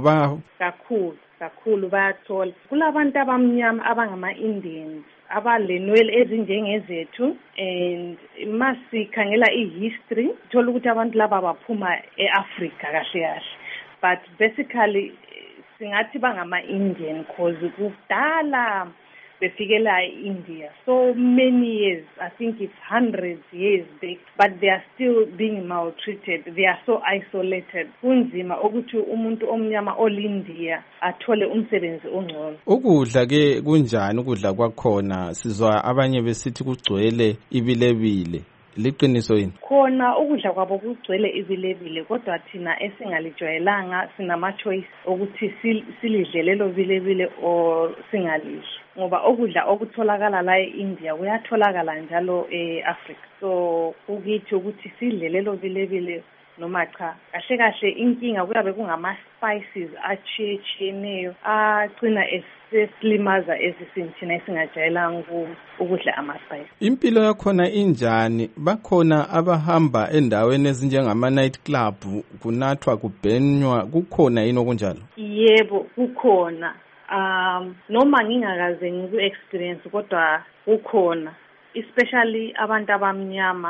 kakhulu bayathola kulabantu abamnyama abangama-Indians abalenwele ezinjengezethu and masikhangela i-history thola ukuthi abantu laba baphuma e-Africa kahle but basically singathi bangama-Indian cause kudala befikela e-India so many years, I think it's hundreds years back, but they are still being maltreated, they are so isolated. Kunzima ukuthi umuntu omnyama olindiya athole umsebenzi ongcono. Ukudla ke kunjani ukudla kwakhona? Sizwa abanye besithi kugcwele ibilebile. Liqiniso yini? Khona ukudla kwabo kugcwele ibilebile kodwa thina esingalijwayelanga sinama choice ukuthi silidle lelo bilebile or singalidli. Ngoba ukudla okutholakala la eIndia kuyatholakala njalo eAfrica. So ukithi ukuthi sidle lelo bilebile noma cha. Kahle inkinga kuyabe kungama spices achiyeneyo agcina esilimaza esisini thina esingajayelanga ukudla ama spices. Impilo yakhona injani? Bakhona abahamba endaweni ezinjengama night club kunathwa kubhenywa, kukhona yini okunjalo? Yebo kukhona. Noma ngingakaze ngiku-experience kodwa kukhona, especially abantu abamnyama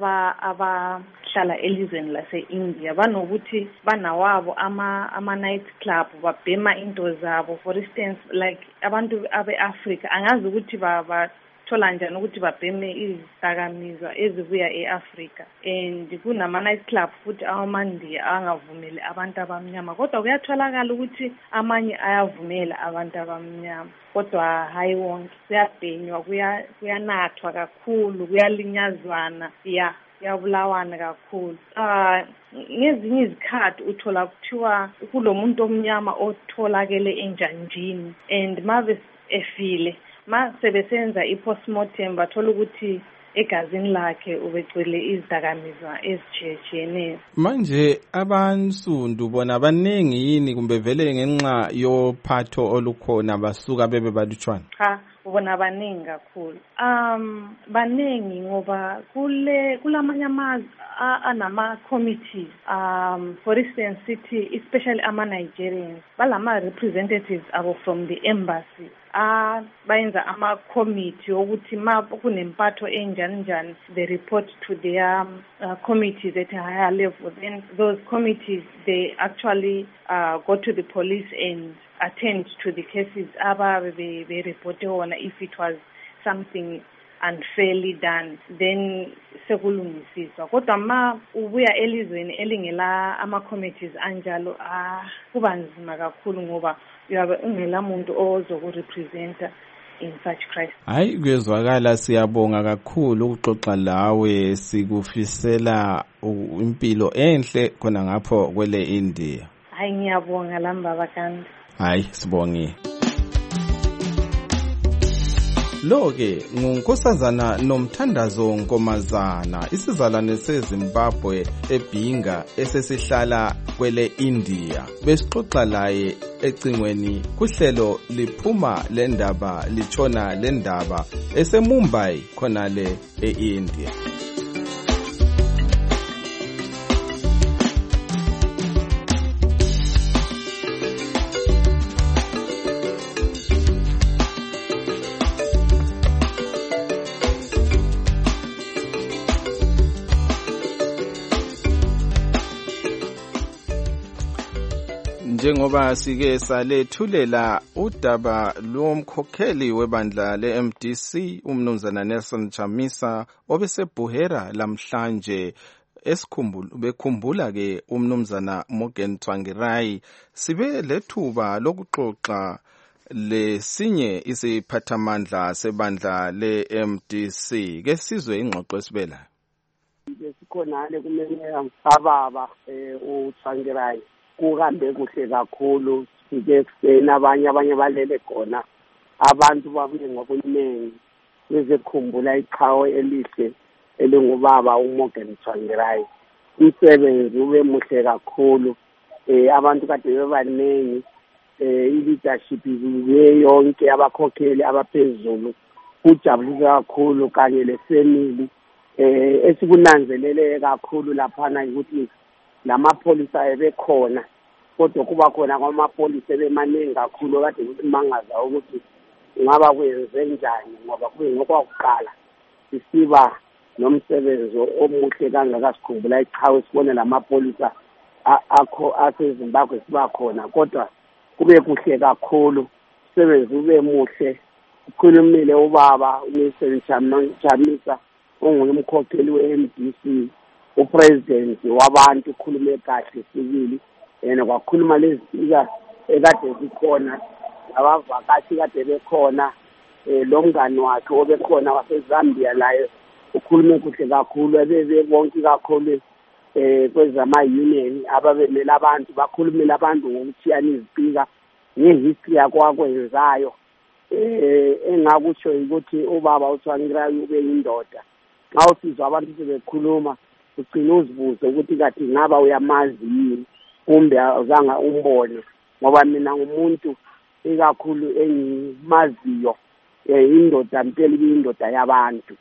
abahlala elizweni lase-India banokuthi banawabo ama-night club babhema into zabo. For instance, like abantu abe-Africa angazi ukuthi bathola njani ukuthi babheme izidakamizwa ezibuya e-Africa, and kunama-night club futhi amaNdiya angavumeli abantu abamnyama kodwa kuyatholakala ukuthi amanye ayavumela abantu abamnyama kodwa hayi wonke. Kuyabhenywa, kuyanathwa kakhulu, kuyalinyazwana, kuyabulawana kakhulu. Ngezinye izikhathi uthola kuthiwa kulomuntu omnyama otholakele enjanjini and mave efile sebesenza i-postmortem bathola ukuthi egazini lakhe ubegcwele izidakamizwa ezitshiyeneyo. Manje abansundu bona baningi yini kumbe vele ngenxa yophatho olukhona basuka bebe balutshwana? Cha, ubona baningi kakhulu. Baningi ngoba kulamanye amazwe anama committees, for instance sithi especially ama-Nigerians balama representatives abo from the embassy bayenza ama-committee ukuthi ma kunempatho enjani they report to their committees at a higher level. Then those committees, they actually go to the police and attend to the cases they reported on. If it was something unfairly done, then sekulungisiswa. Kodwa ma ubuya elizweni elingela ama-committees anjalo kuba nzima kakhulu ngoba uyabe ungela muntu ozokurepresenta in such crisis. Hayi kuyezwakala, siyabonga kakhulu ukuxoxa lawe, sikufisela impilo enhle khona ngapho kwele India. Hayi ngiyabonga lamba bakandi. Hayi sibonge. Lo-ke ngunkosazana Nomthandazo Nkomazana, isizalwane seZimbabwe eBhinga esesihlala kwele India. Besixoxa laye ecingweni kuhlelo liphuma lendaba litshona lendaba eseMumbai khonale eIndia. Njengoba sike salethulela udaba lomkhokheli webandla le-MDC umnumzana Nelson Chamisa obesebhuhera lamhlanje bekhumbula ke umnumzana Morgan Tsvangirai sibe lethuba lokuxoxa lesinye isiphathamandla sebandla le-MDC ke sizwe ingxoxo esibela besikhonale kumele ababa uTsvangirai kuhambe kuhle kakhulu sike ekuseni abanye balele khona abantu babuye ngobuningi bezekhumbula iqhawe elihle elingubaba uMorgan Tsvangirai umsebenzi ube muhle kakhulu abantu kade bebaningi i-leadership yonke abakhokheli abaphezulu kujabulisa kakhulu kanye le-family esikunanzelele kakhulu laphana ukuthi lamapholisa ebekhona kodwa kuba khona kwamapholisa ebemaningi kakhulu kade ukuthi mangaza ukuthi ngaba kwenze njani ngoba kuyingokwakuqala sisiba nomsebenzi omuhle kangaka sikhumbula iqhawe sibone lamapholisa akho aseZimbabwe siba khona kodwa kube kuhle kakhulu umsebenzi ube muhle ukhulumile ubaba uNelson Chamisa onguye umkhokheli we-MDC upresident wabantu ukhulume kahle sibili yena kwakhuluma lezifika ekade zikhona abavakashi kade bekhona lo mngani wakhe obekhona waseZambia laye ukhulume kuhle kakhulu ebebe bonke kakhulu kwezama-union ababemela abantu bakhulumela abantu ngokuthiyana izipika ngehistory yakwakwenzayo engakutsho ukuthi ubaba uTsvangirai ube yindoda xa usizwa abantu sebekhuluma ugcina uzibuze ukuthi kathi ngaba uyamazi yini kumbe azange umbone ngoba mina ngumuntu ikakhulu engimaziyo indoda mpela indoda yabantu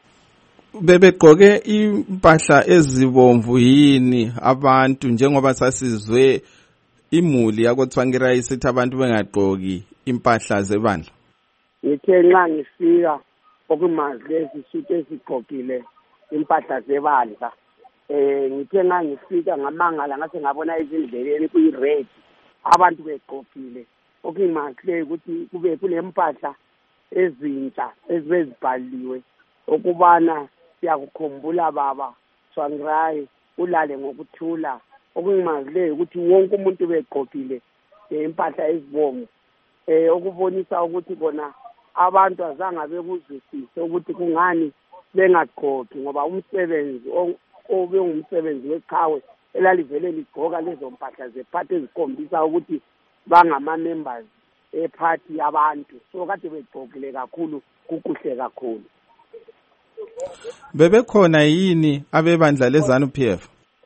bebegqoke impahla ezibomvu yini abantu njengoba sasizwe imuli yakoTsvangirai sithi abantu bengagqoki impahla zebandla ngithe nxa ngifika okumazi lezi suthi ezigqokile impahla zebandla ngithe nxa ngifika ngamangala ngase ngabona izindleleni kuyi-red abantu begqokile okuyimazileyo ukuthi kube kulempahla ezintsha ezibezibhaliwe ukubana siyakukhumbula baba Tsvangirai ulale ngokuthula okungimazileyo ukuthi wonke umuntu begqokile impahla ezibomvu okubonisa ukuthi bona abantu azange bekuzwisise ukuthi kungani bengagqoki ngoba umsebenzi obengumsebenzi weqhawe elalivele ligqoka lezo mpahla zephathi ezikhombisa ukuthi bangama-members ephathi yabantu so kade begqokile kakhulu kukuhle kakhulu bebekhona yini abebandla leZANU-PF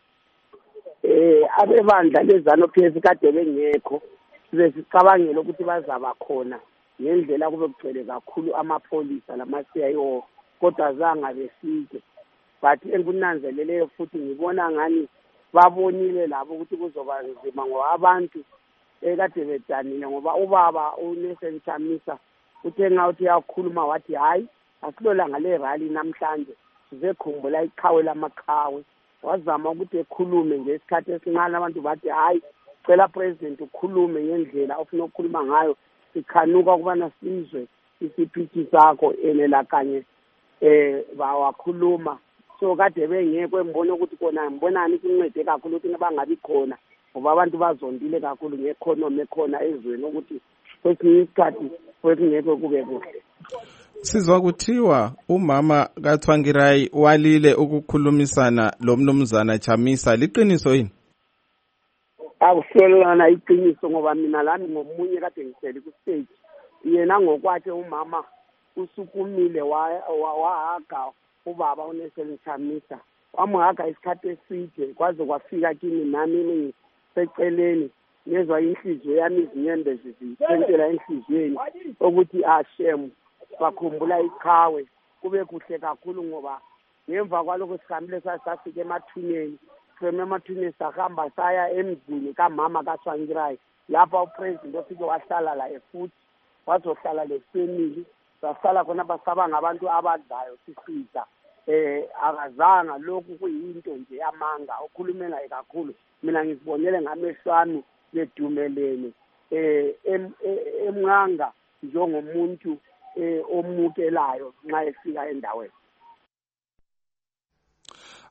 abebandla leZANU-PF kade bengekho besicabangela ukuthi bazaba khona ngendlela kube kugcwele kakhulu amapholisa lama-CIO kodwa zange befike but engikunanzeleleyo futhi ngibona ngani babonile labo ukuthi kuzoba nzima ngoba abantu ekade bedanile ngoba ubaba uNelson Chamisa uthe nxa uthi uyakhuluma wathi hayi asilolanga le-rally namhlanje sizekhumbula iqhawe lamaqhawe wazama ukuthi ekhulume ngesikhathi esincane abantu bathi hayi cela president ukhulume ngendlela ofuna ukukhuluma ngayo sikhanuka ukubana sizwe isiphithi sakho enela kanye bawakhuluma so kade bengekho embona ukuthi kona ngibonani kuncede kakhulu ukuthi bangabi khona ngoba abantu bazondile kakhulu ngeeconomy ekhona ezweni ukuthi kwesinye isikhathi kwekungekho kube kuhle sizwa kuthiwa umama kaTsvangirai walile ukukhulumisana lo mnumzana Chamisa liqiniso yini akuhlolana iqiniso ngoba mina lami ngomunye kade ngisele ku stage yena ngokwakhe umama usukumile wahaga ubaba uNelson Chamisa wamhaga isikhathi eside kwaze kwafika kimi nami seceleni ngezwa inhliziyo yami izinyembezi zisentela enhliziyweni ukuthi shem bakhumbula iqhawe kube kuhle kakhulu ngoba ngemva kwalokho sihambile sasafika emathuneni emathuneni sahamba saya emzini kamama kaTsvangirai lapha upresident ofike wahlala la futhi wazohlala le-family sahlala khona basaba ngabantu abadlayo sisiza akazanga lokhu kuyinto nje yamanga ukhulume ngayo kakhulu mina ngizibonele ngamehlo ami bedumelene emnganga njengomuntu omukelayo nxa efika endaweni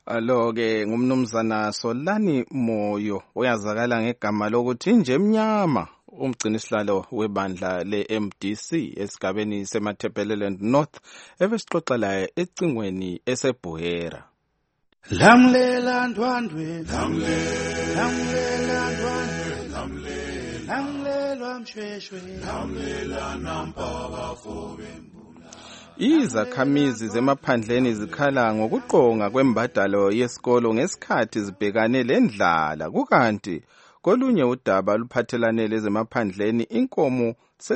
Alo-ke ngumnumzana Solani Moyo oyazakala ngegama lokuthi nje mnyama umgcinisihlalo webandla le-MDC esigabeni semaThebeleland North ebesixoxela ecingweni eseBuhera. Lamlela ndwandwe lamlela ndwandwe lamlela mshweshwe lamlela nampaka fobe. Izakhamizi zemaphandleni zikhala ngokuqonga kwembadalo yesikolo ngesikhathi zibhekane lendlala kukanti kolunye udaba luphathelane lezemaphandleni inkomo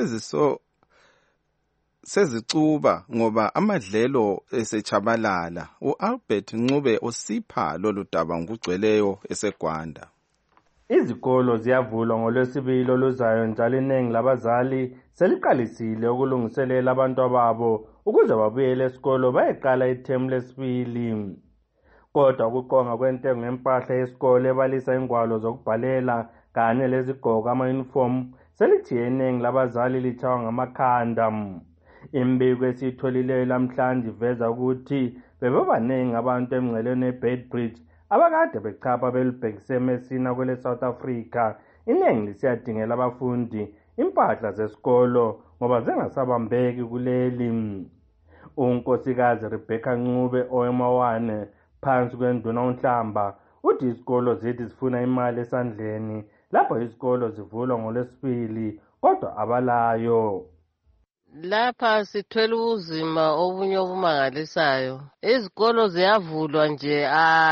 sezicuba ngoba amadlelo esechabalala. uAlbert Ncube usipha lolu daba ngokugcweleyo eseGwanda. Izikolo ziyavulwa ngoLwesibili oluzayo njalo iningi labazali seliqalisile ukulungiselela abantu babo ukuze babuyele esikolo bayeqala ithemu lesibili. Kodwa ukuqonga kwentengo yempahla yesikolo ebalisa ingwalo zokubhalela kanye lezigqoko ama-uniform selithiye iningi labazali litshaywa ngamakhanda. Imbiko esiyitholileyo lamhlanje iveza ukuthi bebebaningi abantu emngceleni eBedbridge abakade bechapha belibhekise eMessina kwele South Africa. Iningi lisiyadingela abafundi impahla zesikolo ngoba zingasabambeki kuleli. Unkosikazi Rebecca Ncube oyemawane phansi kwenduna uNhlamba uthi isikolo zithi zifuna imali esandleni lapho isikolo zivulwa ngoLwesibili kodwa abalayo. Lapha sithwele ubuzima obunye obumangalisayo. Izikolo ziyavulwa nje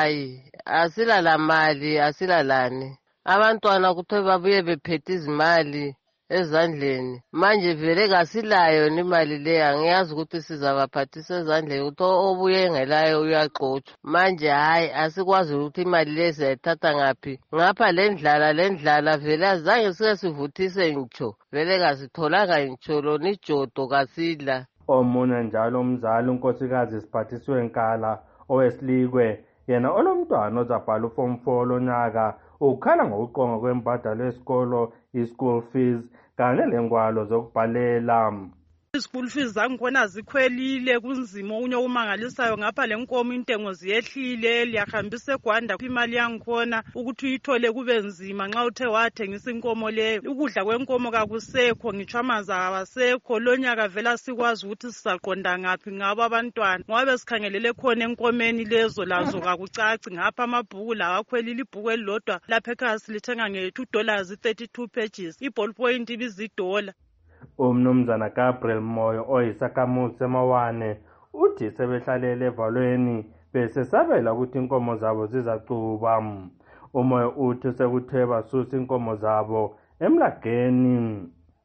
asila mali asilalani. Abantwana kuthiwa babuye bephethe izimali ezandleni. Manje vele kasilayo imali le angiyazi ukuthi sizabaphathisa ezandleni ukuthi obuye engelayo uyaxotsha. Manje asikwazi ukuthi imali le siyayithatha ngaphi. Ngapha lendlala vele azange sike sivuthise ngitsho. Vele kasitholanga ngitsho lona ijodo kasidla. Omunye njalo umzali unkosikazi Siphathiswe Nkala owesilikwe yena olomntwana ozabhala uform 4 lonyaka ukhala ngokuqonga kwembadalo yesikolo i-school fees kanye lengwalo zokubhalela. School fees zangikhona zikhwelile kunzima okunye okumangalisayo ngapha lenkomo intengo ziyehlile liyahambisa eGwanda imali yangikhona ukuthi uyithole kube nzima nxa uthe wathengisa inkomo leyo. Ukudla kwenkomo kakusekho ngitsho amanzi awasekho lonyaka vela sikwazi ukuthi sizaqonda ngaphi ngabo abantwana ngoba besikhangelele khona enkomeni lezo lazo kakucaci ngapha amabhuku lawakhwelile ibhuku elilodwa lapha ekhaya silithenga nge$2 32 pages iballpoint ibiza $1. Umnumzana Gabriel Moyo oyisakhamuzi semawane uthi sebehlalele evalweni besesabela ukuthi inkomo zabo zizacuba. Umoyo uthi sekuthe basusa inkomo zabo emlageni.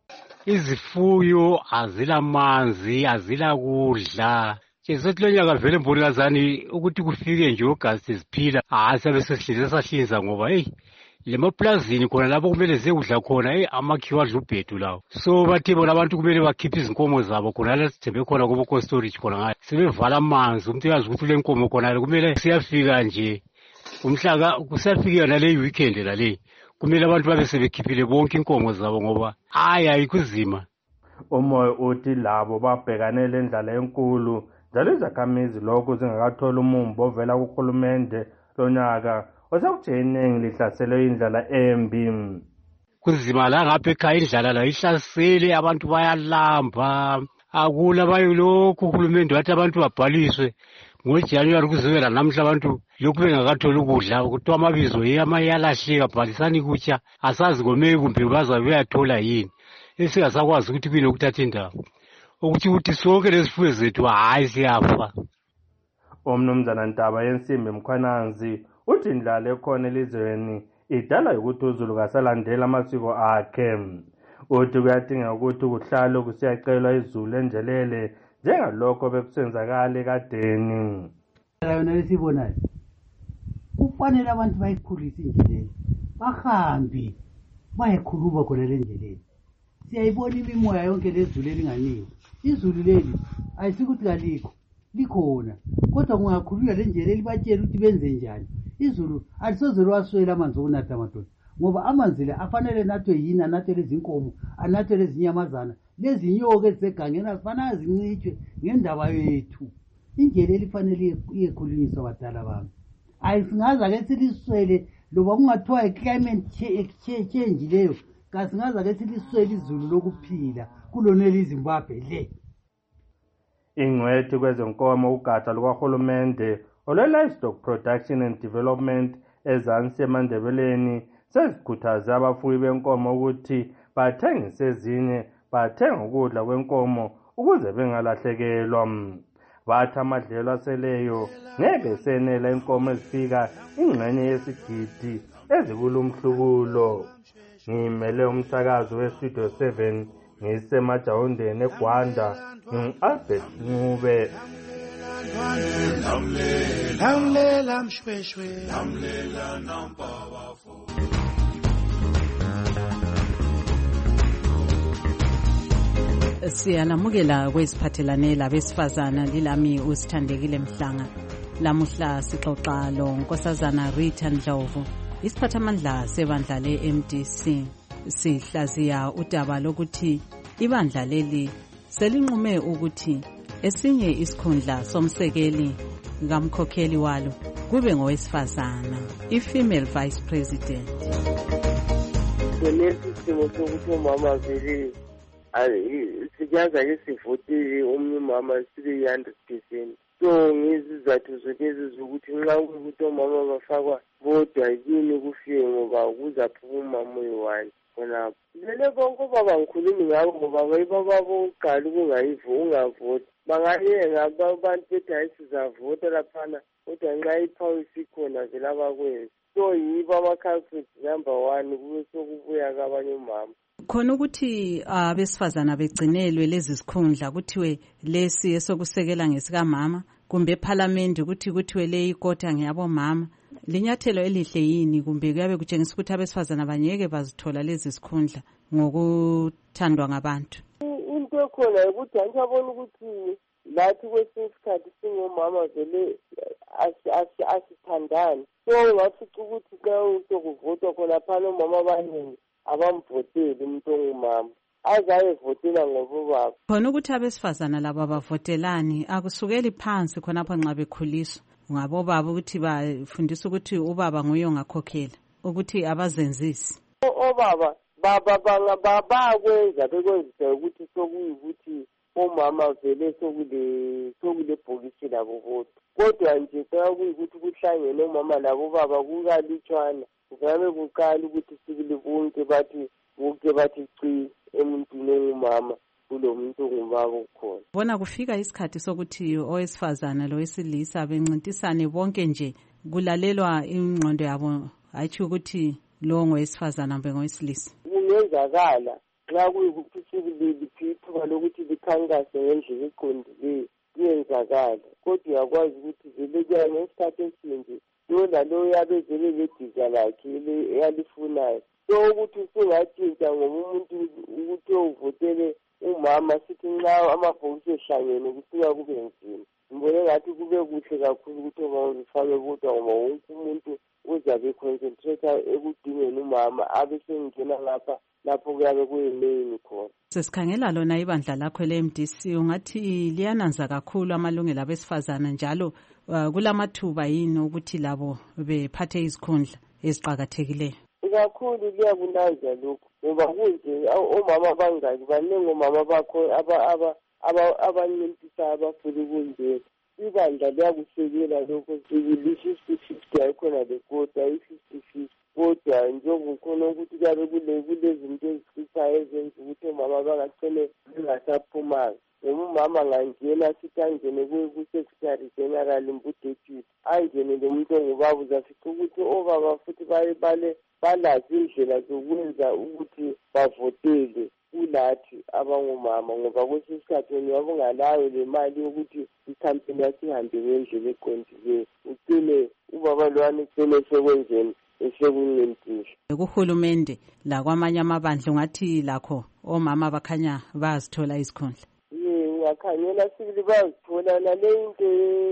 Izifuyo azilamanzi azilakudla sethi lonyaka vele mbonakazani ukuthi kufike nje uGasti ziphila sabe sesihleze sahlinza ngoba lemaplazini khona lapho kumele ziyekudla khona amakhiwa adla ubhedu lawo. So bathi bona abantu kumele bakhiphe izinkomo zabo khona la sithembe khona kubo storage khona ngayo sebevala amanzi umuntu uyazi ukuthi le nkomo khona kumele siyafika nje umhlaka kusafika nale weekend la le kumele abantu babe sebekhiphile bonke inkomo zabo ngoba ayikuzima. Umoya uthi labo babhekane lendlala enkulu njalo izakhamizi lokho zingakathola umumbo ovela kuhulumende lonyaka osakuthenenge lihlaselwe indlala embi. Kunzima la ngapha ekhaya indlala la ihlasele abantu bayalamba akula bayilokhu uhulumende wathi abantu babhaliswe ngoJanuary kuzovela namhla abantu lokhu bengakatholi ukudla kuthiwa amabizo amayalahleka bhalisani kutsha asazi komeke kumbe bazabe beyathola yini esingasakwazi ukuthi kuyini ukuthatha indawo ukuthi sonke lesifuyo zethu siyafa. Umnumzana Ntaba Yensimbi Mkhwananzi uthi indlala ekhona elizweni idala ukuthi uZulu kasalandela amasiko akhe. Uthi kuyadinga ukuthi kuhlale kusiyacelwa izulu enjelele njengalokho bekusenzakala ekadeni. Yona lesibonayo kufanele abantu bayikhulise indlela bahambe bayekhuluma khona le ndlela. Siyayibona imimoya yonke lezulu elinganingi. Izulu leli ayisikuthi kalikho likhona kodwa kungakhulunywa le ndlela elibatshela ukuthi benze njani. Izulu alisoze lwaswela amanzi okunatha amadoda ngoba amanzi la afanele nathwe yini anathwe lezinkomo anathwe lezinyamazana lezinyoka ezisegangeni azifanele zincitshwe ngendaba yethu. Indlela elifanele iyekhulunyiswa abadala bami ayisingaza ke siliswele loba kungathiwa i-climate change leyo kasingaza ke siliswele izulu lokuphila kuloneli iZimbabwe le. Ingcwethi kwezenkomo ugatsha lukahulumende olwe-Livestock Production and Development ezansi eMandebeleni sezikhuthaze abafuyi benkomo ukuthi bathengise ezinye bathenga ukudla kwenkomo ukuze bengalahlekelwa. Bathi amadlelo aseleyo ngeke senela inkomo ezifika ingxenye yesigidi ezikulumhlubulo. Ngimele umsakazo weStudio 7 ngisemajawundeni eGwanda ngingu-Albert Ncube. Lamlela mshweshwe lamlela nampabafo. Siyalamukela kweziphathelane labesifazana lilami uSithandekile Mhlanga. Lamuhla sixoxa lo Nkosazana Rita Ndlovu, isiphathamandla sebandla le-MDC. Sihlaziya udaba lokuthi ibandla leli selinqume ukuthi esinye isikhundla somsekeli kamkhokheli walo kube ngowesifazana, i-female vice president. Lesi simo sokuthi umama vele siyaza ke sivotile omunye umama sibe 100%. So ngizizathu zokezi zokuthi nxa ukuthi omama bafakwa bodwa yini kufike ngoba kuzaphuma umama oyi-1 khonapho. Lele bonke baba ngikhulumi ngabo ngoba bayibabo uqala ungavoti. Bangayenga abantu bethi hayi sizavota laphana kodwa nxa iphawu isikhona vele abakwenzi. So yibo ama-culprits number 1 kube sokubuya kabanye umama. Khona ukuthi abesifazana begcinelwe lezi zikhundla kuthiwe lesi esokusekela ngesikamama kumbe eParliament kuthiwe le ikota ngeyabomama. Linyathelo elihle yini kumbe kuyabe kutshengisa ukuthi abesifazana banyeke bazithola lezi zikhundla ngokuthandwa ngabantu? Into ekhona ukuthi angiyabona ukuthi lathi kwesinye isikhathi singomama vele asithandani. So ngafica ukuthi xa sokuvotwa khona phana omama abaningi abamvoteli umuntu ongumama azayevotela ngobaba. Khona ukuthi abesifazana laba bavotelani akusukeli phansi khonapho nxa bekhuliswa ngabobaba ukuthi bafundisa ukuthi ubaba nguye ongakhokhela ukuthi abazenzisi. Obaba bakwenza bekwenzisa ukuthi sokuyikuthi omama vele sokule bhokisi labo bodwa. Kodwa nje kuyikuthi kuhlangene omama labo baba kukalutshwana. Ngabe kuqala ukuthi sibili bonke bathi ci emuntwini ongumama kulo muntu ongubaba ukhona. Bona kufika isikhathi sokuthi owesifazana lowesilisa bencintisane bonke nje kulalelwa ingqondo yabo hayi ukuthi lo ngowesifazana mbe ngowesilisa. Kungenzakala nxa kuyikuthi sibili ithuba lokuthi likhankase ngendlela eqondileyo kuyenzakala. Kodwa uyakwazi ukuthi vele kuya ngesikhathi esinje lona lo yabe vele lediza lakhe eyalifunayo. So ukuthi usungatshintsha ngoba umuntu ukuthi uvotele umama sithi nxa amabhokisi ehlangene kusuka kube nzima. Ngibone ngathi kube kuhle kakhulu ukuthi omama zifake kodwa ngoba wonke umuntu uzabe concentrate ekudingeni umama abe sengena lapho kuyabe kuyimeyini khona. Sesikhangela lona ibandla lakho le-MDC ungathi liyananza kakhulu amalungelo abesifazana njalo kulamathuba yini ukuthi labo bephathe izikhundla eziqakathekileyo? Kakhulu liyakunanza lokhu ngoba kunje omama abangaki baningi omama bakho abancintisayo abafuna kunjena. Ibandla liyakusekela lokho li-50-50 ayikhona lekota i-50-50. Kodwa njengokhona ukuthi kuyabe kulezinto ezihluphayo ezenza ukuthi omama bangagcine bengasaphumanga. Noma umama angangena sithi angene ku-secretary general mbudetyuti angene lo muntu ongubaba uzafica ukuthi obaba futhi balazi indlela zokwenza ukuthi bavotele kulathi abangomama ngoba kwesinye isikhathi wena uyabe ungalayo le mali yokuthi ikhampeni yasihambe ngendlela eqondileyo ucine ubaba lwani ugcine sekwenzeni esekuncintisa. Kuhulumende lakwamanye amabandla ungathi lakho omama bakhanya bazithola izikhundla? Ngakhanyela sibili bazithola nale into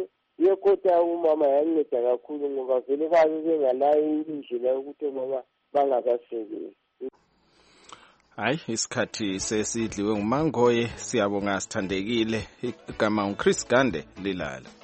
yekota umama yanceda kakhulu ngoba vele babe bengalayo indlela yokuthi omama bangabasekeli. Hayi isikhathi sesidliwe nguMangoye. Siyabonga Sithandekile. Igama uChris Gande lilala.